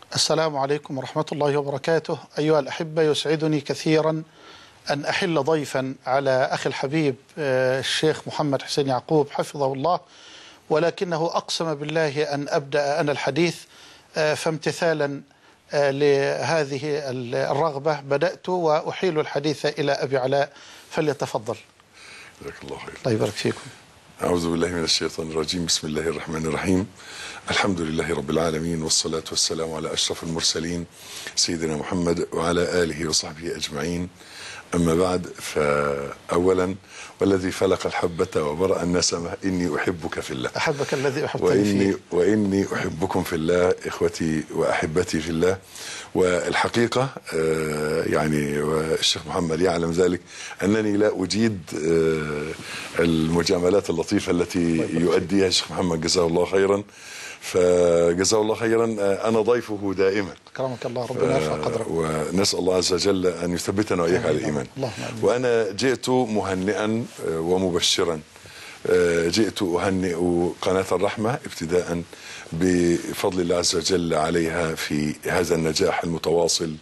السلام عليكم ورحمة الله وبركاته. أيها الأحبة، يسعدني كثيرا أن أحل ضيفا على أخي الحبيب الشيخ محمد حسين يعقوب حفظه الله، ولكنه أقسم بالله أن أبدأ أنا الحديث، فامتثالا لهذه الرغبة بدأت وأحيل الحديث إلى أبي علاء، فليتفضل. جزاك الله خير. الله يبارك فيكم. أعوذ بالله من الشيطان الرجيم. بسم الله الرحمن الرحيم. الحمد لله رب العالمين، والصلاة والسلام على أشرف المرسلين سيدنا محمد وعلى آله وصحبه أجمعين. أما بعد، فأولا والذي فلق الحبة وبرأ النسمة إني أحبك في الله. أحبك الذي أحبتني فيه. وإني أحبكم في الله، إخوتي وأحبتي في الله. والحقيقة يعني والشيخ محمد يعلم ذلك أنني لا أجيد المجاملات اللطيفة التي يؤديها الشيخ محمد جزاه الله خيرا، فجزاه الله خيرا. أنا ضيفه دائما. أكرمك الله، ربنا يرفع قدرك. ونسأل الله عز وجل أن يثبتنا وإياك على الإيمان. وأنا جئت مهنئا ومبشرا، جئت أهنئ قناة الرحمة ابتداء بفضل الله عز وجل عليها في هذا النجاح المتواصل،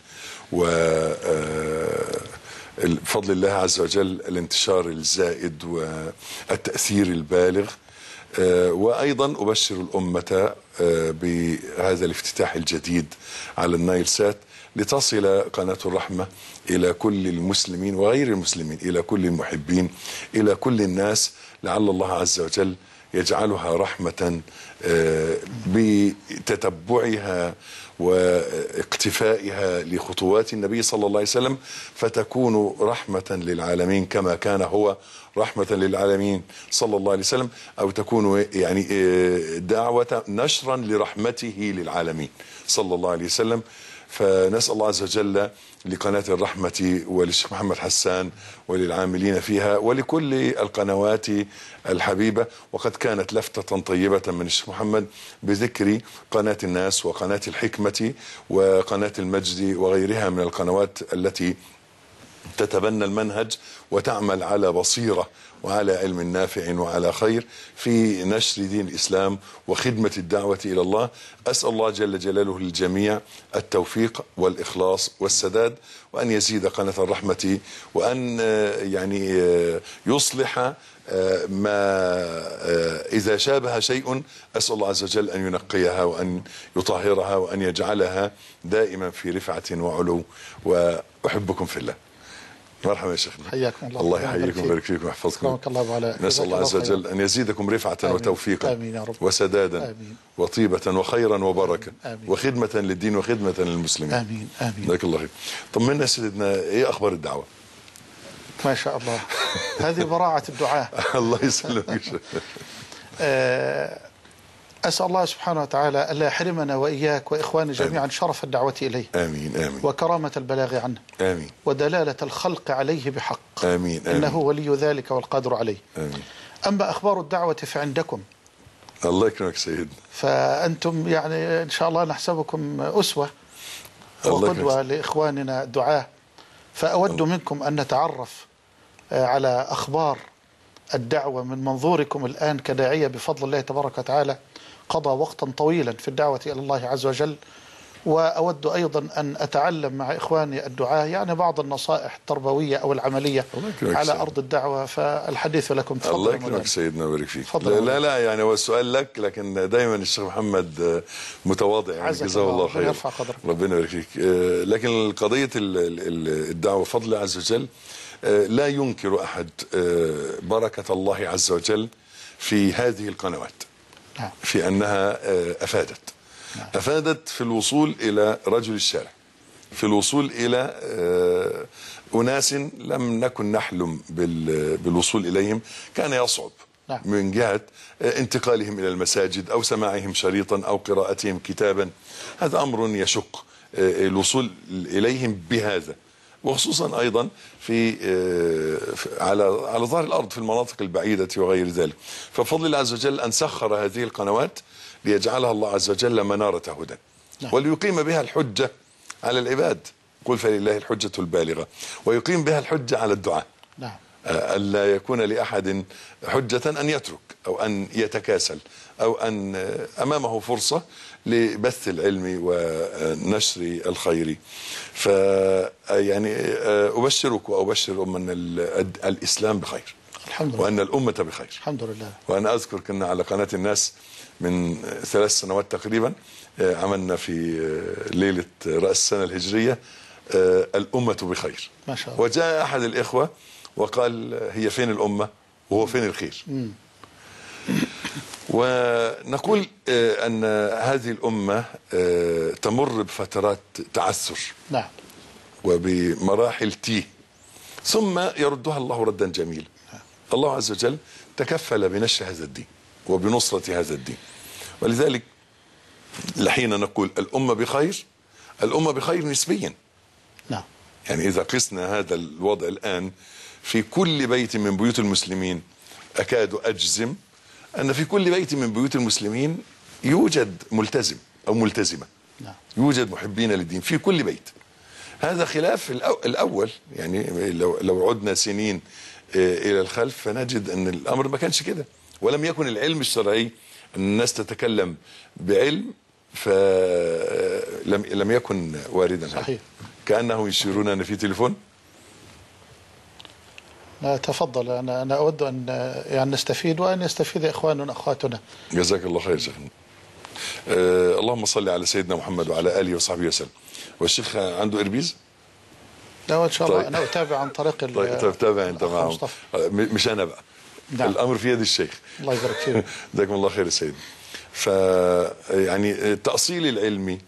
وفضل الله عز وجل الانتشار الزائد والتأثير البالغ. وأيضا أبشر الأمة بهذا الافتتاح الجديد على النايل سات، لتصل قناة الرحمة إلى كل المسلمين وغير المسلمين، إلى كل المحبين، إلى كل الناس، لعل الله عز وجل يجعلها رحمة بتتبعها واقتفائها لخطوات النبي صلى الله عليه وسلم، فتكون رحمة للعالمين كما كان هو رحمة للعالمين صلى الله عليه وسلم، أو تكون يعني دعوة نشرا لرحمته للعالمين صلى الله عليه وسلم. فنسأل الله عز وجل لقناة الرحمة وللشيخ محمد حسان وللعاملين فيها ولكل القنوات الحبيبة. وقد كانت لفتة طيبة من الشيخ محمد بذكر قناة الناس وقناة الحكمة وقناة المجد وغيرها من القنوات التي تتبنى المنهج وتعمل على بصيرة وعلى علم نافع وعلى خير في نشر دين الإسلام وخدمة الدعوة إلى الله. أسأل الله جل جلاله للجميع التوفيق والإخلاص والسداد، وأن يزيد قناة الرحمة، وأن يعني يصلح ما إذا شابه شيء. أسأل الله عز وجل أن ينقيها وأن يطهرها وأن يجعلها دائما في رفعة وعلو. وأحبكم في الله. مرحبا يا شيخنا. حياكم الله. الله يحييكم ويبارك فيكم ويحفظكم. نسأل الله عز وجل أن يزيدكم رفعة وتوفيقا. آمين يا رب. وسدادا. آمين. وطيبة وخيرا وبركة. آمين. وخدمة للدين وخدمة للمسلمين. آمين آمين. جزاك الله خير. طمنا سيدنا، إيه أخبار الدعوة؟ ما شاء الله، هذه براعة الدعاء. الله يسلمك. أسأل الله سبحانه وتعالى ألا يحرمنا وإياك وإخواني جميعا شرف الدعوة إليه. آمين آمين. وكرامة البلاغ عنه. آمين. ودلالة الخلق عليه بحق. آمين آمين. إنه ولي ذلك والقادر عليه. آمين. أما أخبار الدعوة فعندكم. الله يكرمك سيدنا. فأنتم يعني إن شاء الله نحسبكم أسوة وقدوة لإخواننا الدعاة، فأود منكم أن نتعرف على أخبار الدعوة من منظوركم الآن كداعية بفضل الله تبارك وتعالى قضى وقتا طويلا في الدعوة إلى الله عز وجل. وأود أيضا أن أتعلم مع إخواني الدعاة يعني بعض النصائح التربوية أو العملية على أرض الدعوة، فالحديث لكم. تفضل. الله يكرمك سيدنا ويبارك فيك. لا يعني هو السؤال لك، لكن دايما الشيخ محمد متواضع يعني جزاه الله خير. ربنا يبارك فيك. لكن قضية الدعوة فضل الله عز وجل لا ينكر أحد بركة الله عز وجل في هذه القنوات، في أنها أفادت في الوصول إلى رجل الشارع، في الوصول إلى أناس لم نكن نحلم بالوصول إليهم، كان يصعب من جهة انتقالهم إلى المساجد أو سماعهم شريطا أو قراءتهم كتابا. هذا أمر يشق الوصول إليهم بهذا، وخصوصا أيضا على ظهر الأرض في المناطق البعيدة وغير ذلك. ففضل الله عز وجل أن سخر هذه القنوات ليجعلها الله عز وجل منارة هدى، وليقيم بها الحجة على العباد. قل فلله الحجة البالغة، ويقيم بها الحجة على الدعاء. ألا يكون لأحد حجة أن يترك أو أن يتكاسل أو أن أمامه فرصة لبث العلم ونشر الخير. فيعني أبشرك وأبشر أن الإسلام بخير، الحمد لله، وأن الأمة بخير الحمد لله. وأنا أذكر كنا على قناة الناس من 3 سنوات تقريبا عملنا في ليلة رأس السنة الهجرية الأمة بخير، ما شاء الله. وجاء أحد الإخوة وقال هي فين الأمة وهو فين الخير؟ ونقول أن هذه الأمة تمر بفترات تعثر، نعم، وبمراحل تيه، ثم يردها الله ردا جميلا. الله عز وجل تكفل بنشر هذا الدين وبنصرة هذا الدين، ولذلك لحين نقول الأمة بخير، الأمة بخير نسبيا. نعم، يعني إذا قسنا هذا الوضع الآن في كل بيت من بيوت المسلمين، أكاد أجزم أن في كل بيت من بيوت المسلمين يوجد ملتزم أو ملتزمة. نعم، يوجد محبين للدين في كل بيت. هذا خلاف الأول، يعني لو عدنا سنين إلى الخلف فنجد أن الأمر ما كانش كده، ولم يكن العلم الشرعي أن الناس تتكلم بعلم فلم يكن واردا. صحيح. كأنه يشيرون أن في تليفون. لا تفضل، أنا أود أن يعني نستفيد وأن يستفيد إخواننا أخواتنا. جزاك الله خير شيخنا. اللهم صل على سيدنا محمد وعلى آله وصحبه وسلم. والشيخ عنده إربيز؟ لا إن شاء الله. طيب. أنا أتابع عن طريق طيب تابع أنت معهم، مش أنا بقى. نعم. الأمر في يد الشيخ. الله يبارك فيك. جزاكم الله خير يا سيدي. يعني التأصيل العلمي،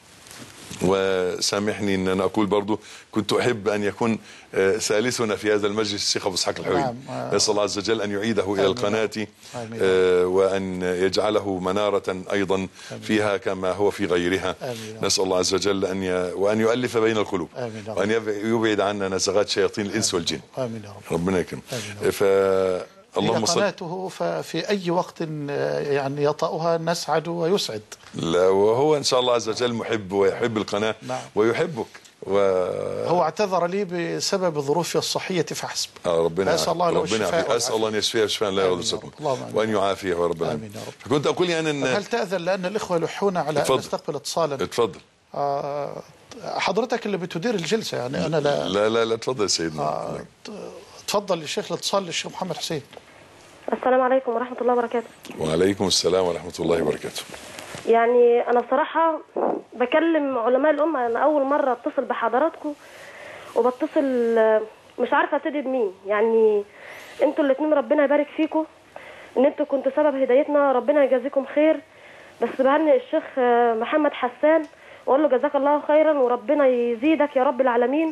وسامحني ان انا اقول برضو كنت احب ان يكون ثالثنا في هذا المجلس الشيخ ابو اسحاق الحويني. نعم. نسال الله عز وجل ان يعيده الى القناه وان يجعله مناره ايضا فيها كما هو في غيرها. نسال الله عز وجل وان يؤلف بين القلوب، وان يبعد عنا نزغات شياطين الانس والجن. امين يا رب. ربنا يكرم. اللهم صل. قناته ففي أي وقت يعني يطأها نسعد ويسعد. لا، وهو إن شاء الله عز وجل محب ويحب القناة. نعم. ويحبك. هو اعتذر لي بسبب ظروفي الصحية فحسب. ربنا أسأل الله أن يشفيه شفاء لا يغادر سقما، وأن يعافيه يا رب العالمين. فكنت أقول يعني أن هل تأذن لأن الإخوة يلحون على أن نستقبل اتصالا؟ اتفضل. حضرتك اللي بتدير الجلسة، يعني أنا لا اتفضل يا سيدنا. تفضل يا شيخ. الاتصال للشيخ محمد حسين. السلام عليكم ورحمة الله وبركاته. وعليكم السلام ورحمة الله وبركاته. يعني أنا بصراحة بكلم علماء الأمة، أنا أول مرة أتصل بحضراتكم وبتصل مش عارفة أبتدي بمين. يعني أنتوا الاثنين ربنا يبارك فيكم، إن أنتوا كنتوا سبب هدايتنا، ربنا يجازيكم خير. بس بهني الشيخ محمد حسان وأقول له جزاك الله خيرا وربنا يزيدك يا رب العالمين.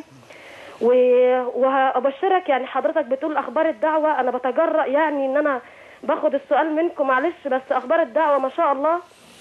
وهبشرك، يعني حضرتك بتقول اخبار الدعوه، انا بتجرأ يعني ان انا باخد السؤال منكم، معلش، بس اخبار الدعوه ما شاء الله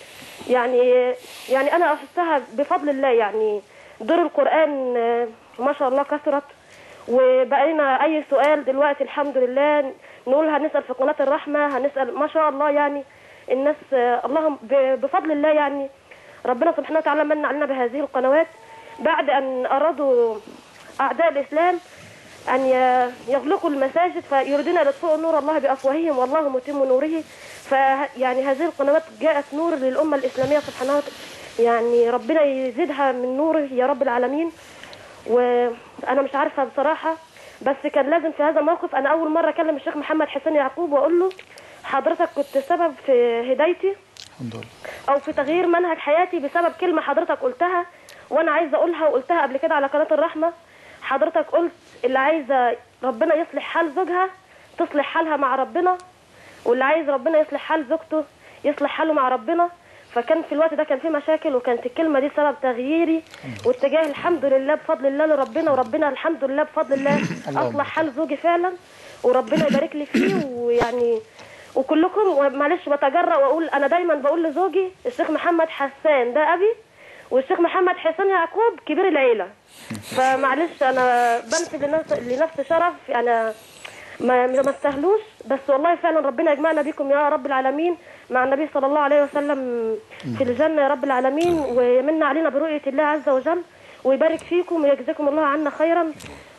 يعني انا احسها بفضل الله. يعني دور القران ما شاء الله كثرت، وبقينا اي سؤال دلوقتي الحمد لله نقول هنسال في قناه الرحمه، هنسال ما شاء الله. يعني الناس اللهم بفضل الله، يعني ربنا سبحانه وتعالى من علينا بهذه القنوات بعد ان ارادوا أعداء الإسلام أن يغلقوا المساجد فيريدون أن يطفئوا نور الله بأفواههم والله متم نوره. فيعني هذه القنوات جاءت نور للأمة الإسلامية سبحانه وتعالى، يعني ربنا يزيدها من نوره يا رب العالمين. وأنا مش عارفة بصراحة، بس كان لازم في هذا الموقف أنا أول مرة أكلم الشيخ محمد حسين يعقوب وأقول له حضرتك كنت سبب في هدايتي الحمد لله، أو في تغيير منهج حياتي بسبب كلمة حضرتك قلتها وأنا عايزة أقولها، وقلتها قبل كده على قناة الرحمة. حضرتك قلت اللي عايزة ربنا يصلح حال زوجها تصلح حالها مع ربنا، واللي عايز ربنا يصلح حال زوجته يصلح حاله مع ربنا. فكان في الوقت ده كان في مشاكل، وكانت الكلمة دي سبب تغييري واتجاه الحمد لله بفضل الله لربنا، وربنا الحمد لله بفضل الله أصلح حال زوجي فعلا، وربنا يبارك لي فيه. ويعني وكلكم معلش بتجرأ وأقول أنا دايما بقول لزوجي الشيخ محمد حسان ده أبي، والشيخ محمد حسين يعقوب كبير العيلة. فمعلش أنا بنسب لنفسي شرف أنا ما استهلوش، بس والله فعلا ربنا يجمعنا بكم يا رب العالمين مع النبي صلى الله عليه وسلم في الجنة يا رب العالمين، ويمن علينا برؤية الله عز وجل، ويبارك فيكم ويجزاكم الله عنا خيرا.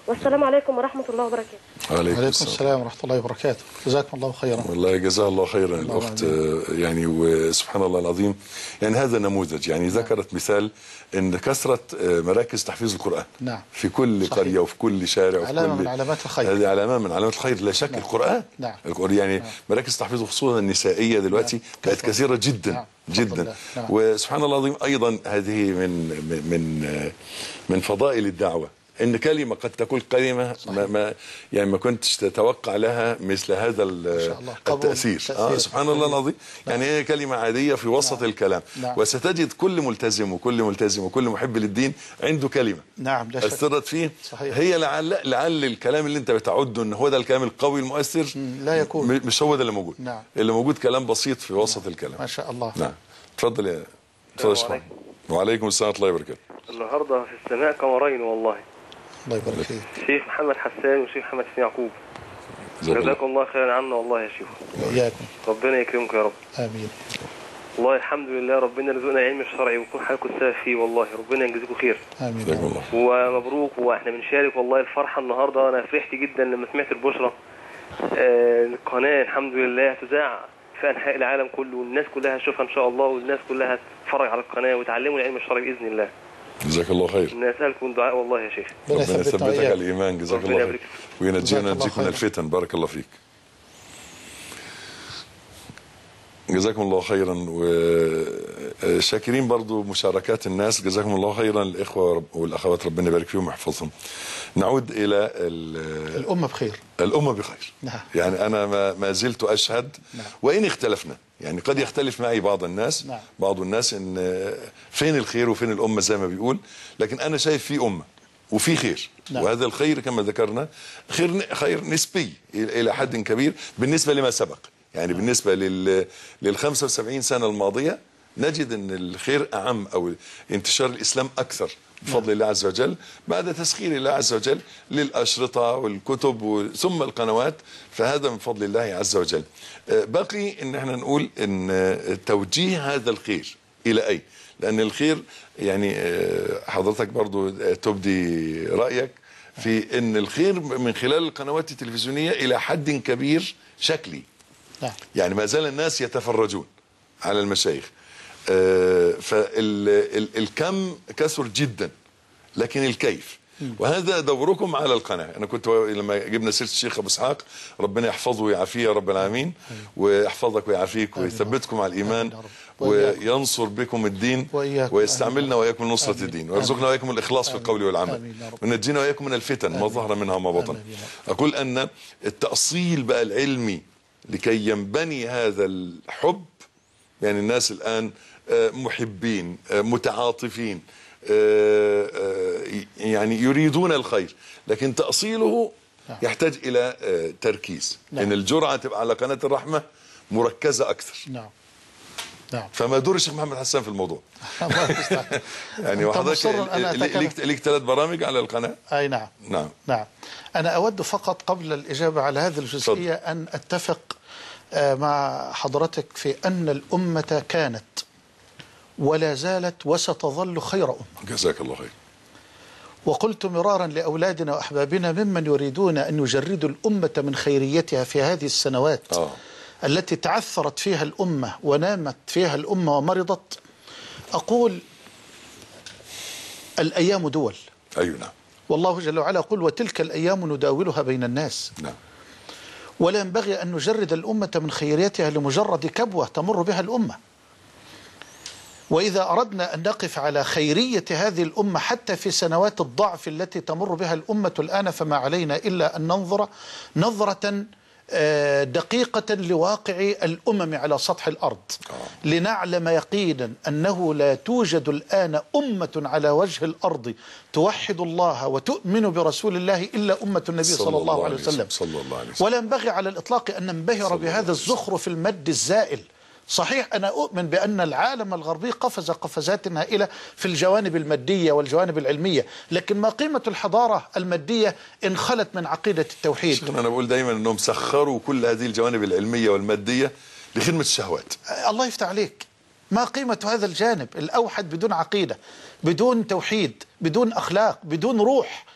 والسلام عليكم ورحمة الله وبركاته. وعليكم السلام ورحمة الله وبركاته. جزاكم الله خيرا. والله جزاها الله خيرا الأخت. يعني وسبحان الله العظيم، يعني هذا نموذج، يعني ذكرت مثال ان كثرة مراكز تحفيظ القرآن نعم. في كل صحيح. قرية وفي كل شارع وفي علامة كل من علامات الخير. هذه علامة من علامات الخير لا شك. نعم. القرآن نعم. يعني نعم. مراكز تحفيظ خصوصا النسائية دلوقتي نعم. بقت كثيرة جدا. نعم. جدا. نعم. وسبحان الله العظيم أيضا هذه من فضائل الدعوة، ان كلمه قد تكون كلمه ما كنتش تتوقع لها مثل هذا التاثير. سبحان الله العظيم. يعني هي كلمه عاديه في وسط الكلام. وستجد كل ملتزم وكل ملتزم وكل محب للدين عنده كلمه اثرت فيه. صحيح. هي لعل الكلام اللي انت بتعده ان هو ده الكلام القوي المؤثر لا يكون، مش هو ده اللي موجود. نعم. اللي موجود كلام بسيط في وسط الكلام. ما شاء الله. نعم. اتفضل يا استاذ. وعليكم السلام ورحمه الله وبركاته. النهارده في السماء قمرين والله. الله يبارك فيك. الشيخ محمد حسان والشيخ محمد حسين يعقوب. جزاكم الله خيرا عنا والله يا شيخ. وإياكم. ربنا يكرمكم يا رب. آمين. والله الحمد لله ربنا رزقنا العلم الشرعي ويكون حالكم السبب فيه، والله ربنا يجزيكم خير. آمين. ومبروك، واحنا بنشارك والله الفرحة النهارده. انا فرحت جدا لما سمعت البشرى. القناة الحمد لله هتذاع في انحاء العالم كله، والناس كلها هتشوفها ان شاء الله، والناس كلها هتتفرج على القناة وتعلموا العلم الشرعي باذن الله. جزاك الله خير. نسألكم دعاء والله يا شيخ. ربنا يثبتك على الإيمان. جزاك الله خير وينجينا ونجيك من الفتن. بارك الله فيك. جزاكم الله خيرا. وشاكرين برضو مشاركات الناس. جزاكم الله خيرا الإخوة والأخوات، ربنا يبارك فيهم ويحفظهم. نعود إلى الأمة بخير. الأمة بخير. نعم. يعني أنا ما زلت أشهد. نعم. وإن اختلفنا، يعني قد يختلف معي بعض الناس. نعم. بعض الناس إن فين الخير وفين الأمة زي ما بيقول، لكن أنا شايف في أمة وفي خير. نعم. وهذا الخير كما ذكرنا خير نسبي إلى حد كبير بالنسبة لما سبق. يعني بالنسبة لل 75 سنة الماضية نجد أن الخير أعم، أو انتشار الإسلام أكثر بفضل الله عز وجل، بعد تسخير الله عز وجل للأشرطة والكتب ثم القنوات، فهذا من فضل الله عز وجل. بقي أن احنا نقول أن توجيه هذا الخير إلى أي، لأن الخير يعني حضرتك برضو تبدي رأيك في أن الخير من خلال القنوات التلفزيونية إلى حد كبير شكلي. يعني ما زال الناس يتفرجون على المشايخ، فالكم كثر جدا، لكن الكيف، وهذا دوركم على القناة. أنا كنت لما جبنا سيرة الشيخ أبو إسحاق، ربنا يحفظه ويعافيه يا رب العالمين، ويحفظك ويعافيك ويثبتكم على الإيمان وينصر بكم الدين، ويستعملنا وإياكم نصرة الدين، ويرزقنا وإياكم الإخلاص في القول والعمل، ونجينا وإياكم من الفتن ما ظهر منها ما بطن. أقول أن التأصيل بقى العلمي لكي ينبني هذا الحب، يعني الناس الآن محبين متعاطفين، يعني يريدون الخير، لكن تأصيله يحتاج إلى تركيز. إن الجرعة تبقى على قناة الرحمة مركزة أكثر. نعم. فما دور الشيخ محمد حسان في الموضوع؟ يعني وحضرتك ليك 3 برامج على القناة. أي نعم. نعم. أنا أود فقط قبل الإجابة على هذه الجزئية أن أتفق مع حضرتك في أن الأمة كانت ولا زالت وستظل خير أمة. جزاك الله خير. وقلت مرارا لأولادنا وأحبابنا ممن يريدون أن يجردوا الأمة من خيريتها في هذه السنوات التي تعثرت فيها الأمة ونامت فيها الأمة ومرضت، أقول الأيام دول. أيوة نعم. والله جل وعلا يقول وتلك الأيام نداولها بين الناس. نعم. ولا ينبغي أن نجرد الأمة من خيريتها لمجرد كبوة تمر بها الأمة. وإذا أردنا أن نقف على خيرية هذه الأمة حتى في سنوات الضعف التي تمر بها الأمة الآن، فما علينا إلا أن ننظر نظرة دقيقة لواقع الأمم على سطح الأرض، لنعلم يقينا أنه لا توجد الآن أمة على وجه الأرض توحد الله وتؤمن برسول الله إلا أمة النبي صلى الله عليه وسلم. ولا ينبغي على الإطلاق أن ننبهر بهذا الزخرف المد الزائل. صحيح أنا أؤمن بأن العالم الغربي قفز قفزات هائلة في الجوانب المادية والجوانب العلمية، لكن ما قيمة الحضارة المادية إن خلت من عقيدة التوحيد؟ أنا بقول دايما أنهم سخروا كل هذه الجوانب العلمية والمادية لخدمة الشهوات. الله يفتح عليك. ما قيمة هذا الجانب الأوحد بدون عقيدة، بدون توحيد، بدون أخلاق، بدون روح؟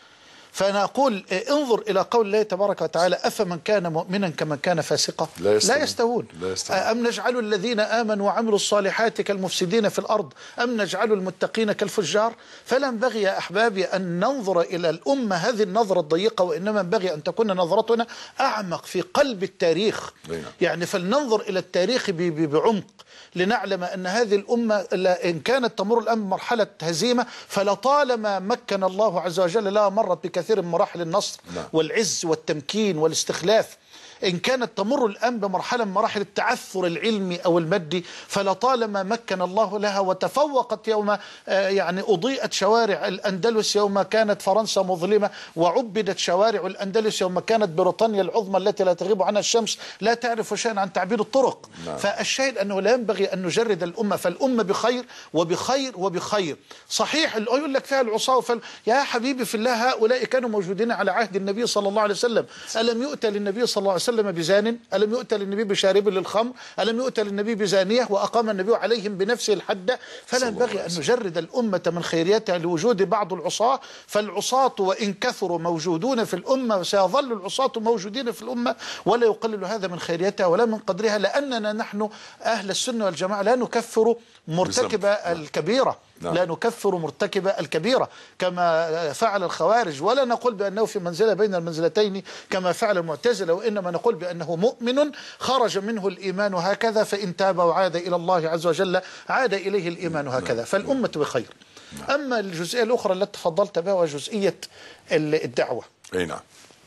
فأنا أقول انظر إلى قول الله تبارك وتعالى: أفمن كان مؤمنا كمن كان فاسقا لا يستوون. أم نجعل الذين آمنوا وعملوا الصالحات كالمفسدين في الأرض أم نجعل المتقين كالفجار. فلا ينبغي يا أحبابي أن ننظر إلى الأمة هذه النظرة الضيقة، وإنما ينبغي أن تكون نظرتنا أعمق في قلب التاريخ. يعني فلننظر إلى التاريخ بعمق لنعلم أن هذه الأمة إن كانت تمر الآن بمرحلة هزيمة فلطالما مكن الله عز وجل لها مرت بكثير من مراحل النصر والعز والتمكين والاستخلاف. إن كانت تمر الآن بمرحلة من مراحل التعثر العلمي أو المادي فلطالما مكن الله لها وتفوقت يوم يعني أضيئت شوارع الأندلس يوم كانت فرنسا مظلمة، وعبدت شوارع الأندلس يوم كانت بريطانيا العظمى التي لا تغيب عنها الشمس لا تعرف شيئا عن تعبير الطرق. فالشاهد أنه لا ينبغي أن نجرد الأمة، فالأمة بخير وبخير وبخير. صحيح يقول لك فيها العصاة يا حبيبي في الله هؤلاء كانوا موجودين على عهد النبي صلى الله عليه وسلم. ألم يؤتى للنبي صلى الله عليه وسلم بزان؟ ألم يؤتى للنبي بشارب للخمر؟ ألم يؤتى للنبي بزانية وأقام النبي عليهم بنفسه الحد؟ فلا ينبغي أن نجرد الأمة من خيريتها لوجود بعض العصاة. فالعصاة وإن كثروا موجودون في الأمة وسيظل العصاة موجودين في الأمة، ولا يقلل هذا من خيريتها ولا من قدرها، لأننا نحن أهل السنة والجماعة لا نكفر مرتكب الكبيرة، لا نكفر مرتكب الكبيرة كما فعل الخوارج، ولا نقول بأنه في منزلة بين المنزلتين كما فعل المعتزلة، وإنما نقول بأنه مؤمن خرج منه الإيمان هكذا، فإن تاب وعاد إلى الله عز وجل عاد إليه الإيمان هكذا، فالأمة بخير. أما الجزئية الأخرى التي تفضلت بها وجزئية الدعوة، أي نعم،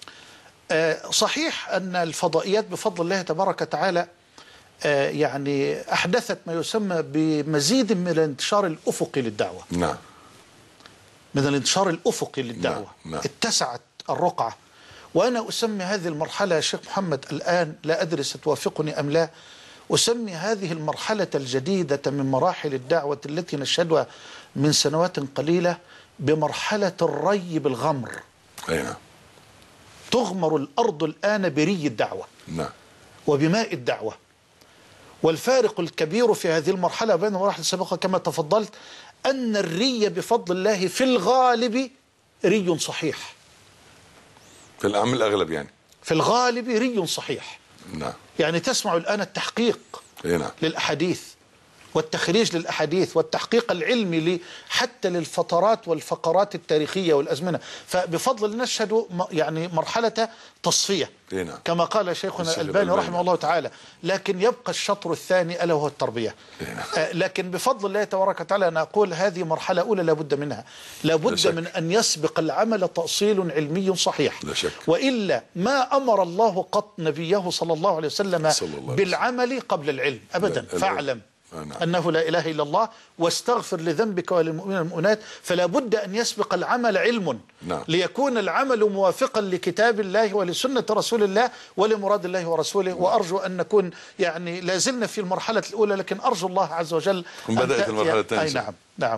صحيح أن الفضائيات بفضل الله تبارك وتعالى يعني أحدثت ما يسمى بمزيد من الانتشار الأفقي للدعوة. نعم، من الانتشار الأفقي للدعوة. نعم. اتسعت الرقعة. وأنا أسمي هذه المرحلة يا شيخ محمد الآن، لا أدري ستوافقني أم لا، أسمي هذه المرحلة الجديدة من مراحل الدعوة التي نشهدها من سنوات قليلة بمرحلة الري بالغمر. أي نعم. تغمر الأرض الآن بري الدعوة. نعم. وبماء الدعوة. والفارق الكبير في هذه المرحلة بين المراحل السابقة كما تفضلت أن الري بفضل الله في الغالب ري صحيح. في العام الأغلب يعني. في الغالب ري صحيح. نعم. يعني تسمع الآن التحقيق نعم. للأحاديث والتخريج للأحاديث والتحقيق العلمي حتى للفترات والفقرات التاريخية والأزمنة. فبفضل الله نشهد يعني مرحلة تصفية كما قال شيخنا الألباني رحمه الله تعالى، لكن يبقى الشطر الثاني ألا وهو التربية. لكن بفضل الله تبارك وتعالى أنا أقول هذه مرحلة أولى لابد منها، لابد من أن يسبق العمل تأصيل علمي صحيح، وإلا ما أمر الله قط نبيه صلى الله عليه وسلم بالعمل قبل العلم أبدا. فاعلم أنه لا إله إلا الله واستغفر لذنبك وللمؤمنين والمؤمنات. فلا بد أن يسبق العمل علم ليكون العمل موافقا لكتاب الله ولسنة رسول الله ولمراد الله ورسوله. وأرجو أن نكون يعني لازلنا في المرحلة الأولى، لكن أرجو الله عز وجل أن بدأت المرحلة الثانية. أي نعم. نعم.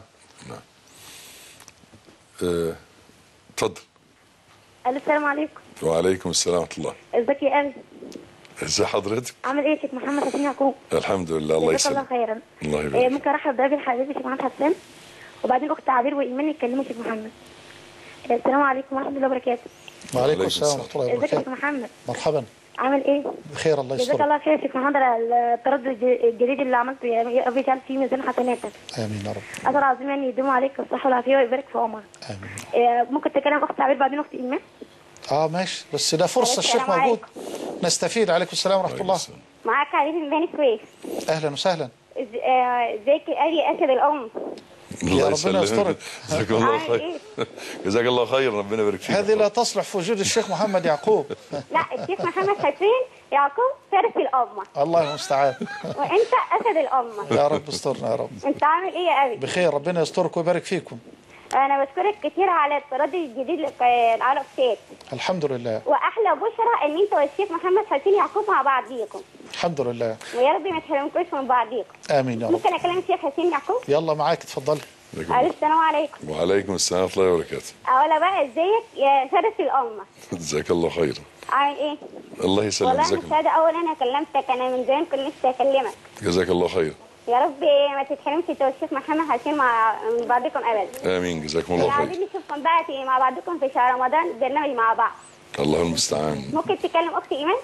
تفضل. السلام عليكم. وعليكم السلام ورحمة الله. ازيك يا أبي؟ ازي حضرتك؟ عامل ايه يا شيخ محمد حسين يعقوب؟ الحمد لله. الله يسلمك. جزاك الله خيرا. الله يبارك. ممكن ارحب بابي الحبيب شيخ محمد حسين وبعدين اخت عبير وايمان يتكلموا شيخ محمد. السلام عليكم ورحمه الله وبركاته. وعليكم السلام ورحمه الله وبركاته. ازيك يا شيخ محمد؟ مرحبا. عامل ايه؟ بخير الله يسترك. جزاك الله خير يا شيخ محمد على التردد الجديد اللي عملته، يا رب يجعل فيه ميزان حسناتك. امين يا رب. اسال العظيم يعني يديم عليك الصحه والعافيه ويبارك في عمرك. امين. ممكن تكلم اخت عبير بعدين اخت ايمان؟ ماشي، بس ده فرصه الشيخ موجود نستفيد. عليكم السلام ورحمه الله. معاك علي من بني سويف. اهلا وسهلا. ازيك يا ابي اسد الام؟ يا ربنا يسترك. جزاك الله خير. جزاك الله خير، ربنا يبارك فيك. هذه لا تصلح في وجود الشيخ محمد يعقوب. لا، الشيخ محمد حسين يعقوب فارس الامه. الله المستعان. وانت اسد الامه. يا رب استرنا يا رب. انت عامل ايه يا ابي؟ بخير، ربنا يسترك ويبارك فيكم. انا بشكرك كتير على التردد الجديد للعرب سيد. الحمد لله. واحلى بشرى ان انت والشيخ محمد حسين يعقوب مع بعضيكم. الحمد لله. ويا رب ما تحرمكوش من بعضيكم. امين يا رب. ممكن اكلم الشيخ حسين يعقوب؟ يلا معاك، اتفضلي. السلام عليكم. وعليكم السلام ورحمه الله وبركاته. اولا بقى ازيك يا فارس الامه؟ جزاك الله خير. عامل ايه؟ الله يسلمك. والله مش هذا اول انا كلمتك، انا من زمان كنت نفسي اكلمك. جزاك الله خير. يا رب ما تتحرمش انت والشيخ محمد حسين مع بعضكم ابدا. امين، جزاكم الله خير. عايزين نشوفكم بقى مع بعضكم في شهر رمضان برنامج مع بعض. الله المستعان. ممكن تكلم اختي ايمان؟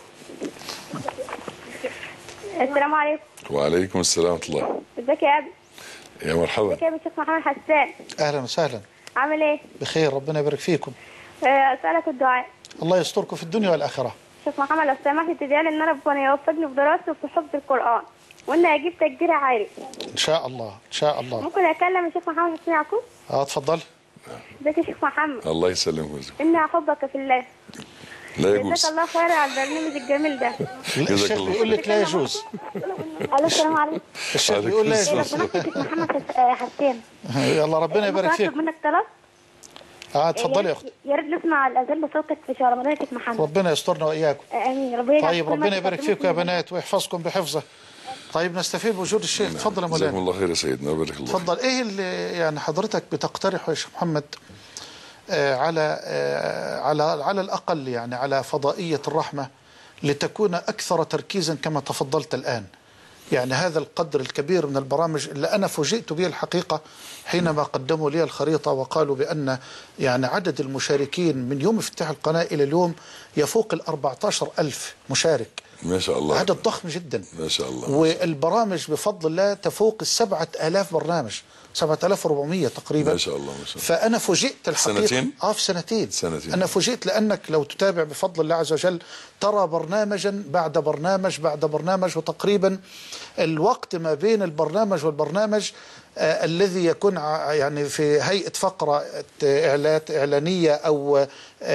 السلام عليكم. وعليكم السلام ورحمه الله. ازيك يا ابني؟ يا مرحبا. ازيك يا الشيخ محمد حسان؟ اهلا وسهلا. عامل ايه؟ بخير، ربنا يبارك فيكم. اسالك الدعاء. الله يستركم في الدنيا والاخره. شيخ محمد لو سمحت تدعي لي ان ربنا يوفقني في دراستي وفي حفظ القران وان اجيب تقدير عالي. ان شاء الله ان شاء الله. ممكن اكلم الشيخ محمد حسين يعقوب؟ اتفضل. ازيك يا شيخ محمد؟ الله يسلمك ويجزاك. اني احبك في الله. لا يجوز. جزاك الله خير على البرنامج الجميل ده. الشيخ بيقول لك لا يجوز. الو السلام عليكم. الشيخ بيقول لا يجوز. الشيخ محمد حسين. يلا ربنا يبارك فيك. ممكن منك طلب؟ اتفضلي يا اختي. يا ريت نسمع الاذان بصوتك في شهر رمضان يا شيخ محمد. ربنا يسترنا واياكم. امين. ربنا طيب ربنا يبارك فيكم يا بنات ويحفظكم بحفظه. طيب نستفيد بوجود الشيخ. تفضل يا مولانا. جزاكم الله خير يا سيدنا وبارك الله. تفضل. ايه اللي يعني حضرتك بتقترحه يا شيخ محمد على الأقل يعني على فضائية الرحمة لتكون أكثر تركيزا كما تفضلت الآن؟ يعني هذا القدر الكبير من البرامج اللي أنا فوجئت به الحقيقة حينما قدموا لي الخريطة وقالوا بأن يعني عدد المشاركين من يوم افتتاح القناة إلى اليوم يفوق 14,000 مشارك. ما شاء الله. عدد ضخم جدا. ما شاء الله. والبرامج بفضل الله تفوق 7,000 برنامج، 7,400 تقريبا. ما شاء الله ما شاء الله. فأنا فوجئت الحقيقة. سنتين؟ في سنتين. سنتين. أنا فوجئت لأنك لو تتابع بفضل الله عز وجل ترى برنامجا بعد برنامج بعد برنامج، وتقريبا الوقت ما بين البرنامج والبرنامج الذي يكون يعني في هيئة فقرة إعلانية أو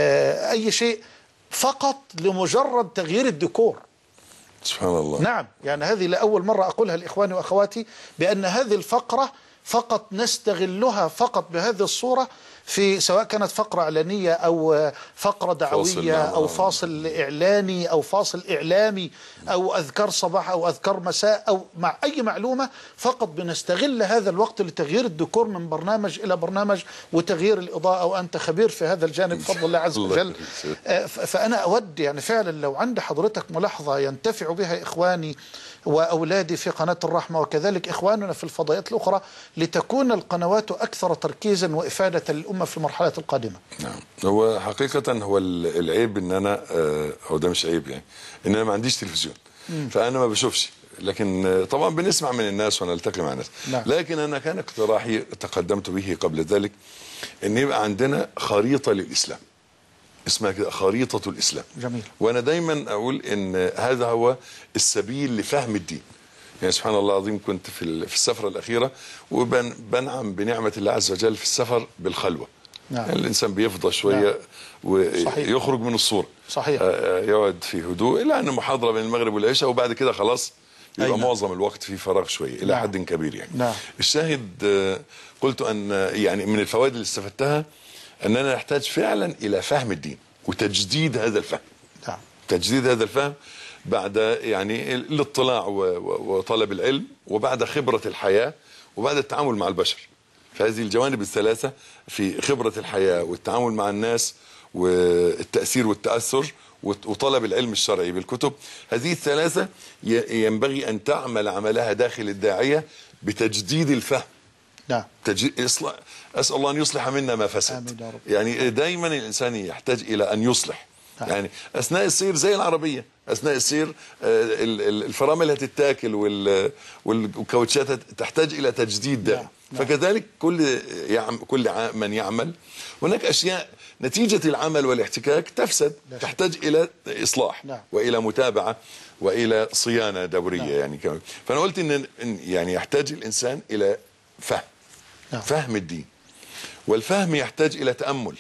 أي شيء فقط لمجرد تغيير الديكور. سبحان الله. نعم، يعني هذه لأول مرة أقولها لإخواني وأخواتي بأن هذه الفقرة فقط نستغلها فقط بهذه الصورة، في سواء كانت فقرة إعلانية أو فقرة دعوية أو فاصل إعلاني أو فاصل إعلامي أو أذكار صباح أو أذكار مساء أو مع أي معلومة، فقط بنستغل هذا الوقت لتغيير الديكور من برنامج إلى برنامج وتغيير الإضاءة، وأنت خبير في هذا الجانب بفضل الله عز وجل. فأنا أود يعني فعلا لو عند حضرتك ملاحظة ينتفع بها إخواني وأولادي في قناة الرحمة وكذلك إخواننا في الفضائيات الأخرى لتكون القنوات أكثر تركيزا وإفادة للأمة في المرحلة القادمة. نعم، هو حقيقة هو العيب إن أنا هو ده مش عيب يعني إن أنا ما عنديش تلفزيون، فأنا ما بشوفش، لكن طبعا بنسمع من الناس ونلتقي مع الناس. نعم. لكن أنا كان اقتراحي تقدمت به قبل ذلك إن يبقى عندنا خريطة للإسلام اسمها كده خريطة الإسلام. جميل. وأنا دايما أقول إن هذا هو السبيل لفهم الدين. يعني سبحان الله العظيم كنت في السفرة الأخيرة وبنعم بنعمة الله عز وجل في السفر بالخلوة. نعم. يعني الإنسان بيفضى شوية. نعم. ويخرج من الصورة. صحيح. يقعد في هدوء إلى أن محاضرة بين المغرب والعشاء وبعد كده خلاص يبقى نعم. معظم الوقت في فراغ شوية إلى نعم. حد كبير يعني. نعم. الشاهد قلت أن يعني من الفوائد اللي استفدتها أننا نحتاج فعلا إلى فهم الدين وتجديد هذا الفهم. نعم. تجديد هذا الفهم بعد يعني الاطلاع وطلب العلم وبعد خبرة الحياة وبعد التعامل مع البشر. فهذه الجوانب الثلاثة في خبرة الحياة والتعامل مع الناس والتأثير والتأثر وطلب العلم الشرعي بالكتب، هذه الثلاثة ينبغي أن تعمل عملها داخل الداعية بتجديد الفهم. نعم. أسأل الله أن يصلح منا ما فسد. يعني دايما الإنسان يحتاج إلى أن يصلح. يعني أثناء السير زي العربية، أثناء السير الفرامل هتتاكل والكاوتشات تحتاج إلى تجديد دائم. فكذلك كل من يعمل هناك أشياء نتيجة العمل والاحتكاك تفسد، تحتاج إلى إصلاح وإلى متابعة وإلى صيانة دورية. يعني كمان فأنا قلت إن يعني يحتاج الإنسان إلى فهم. فهم الدين، والفهم يحتاج إلى تأمل،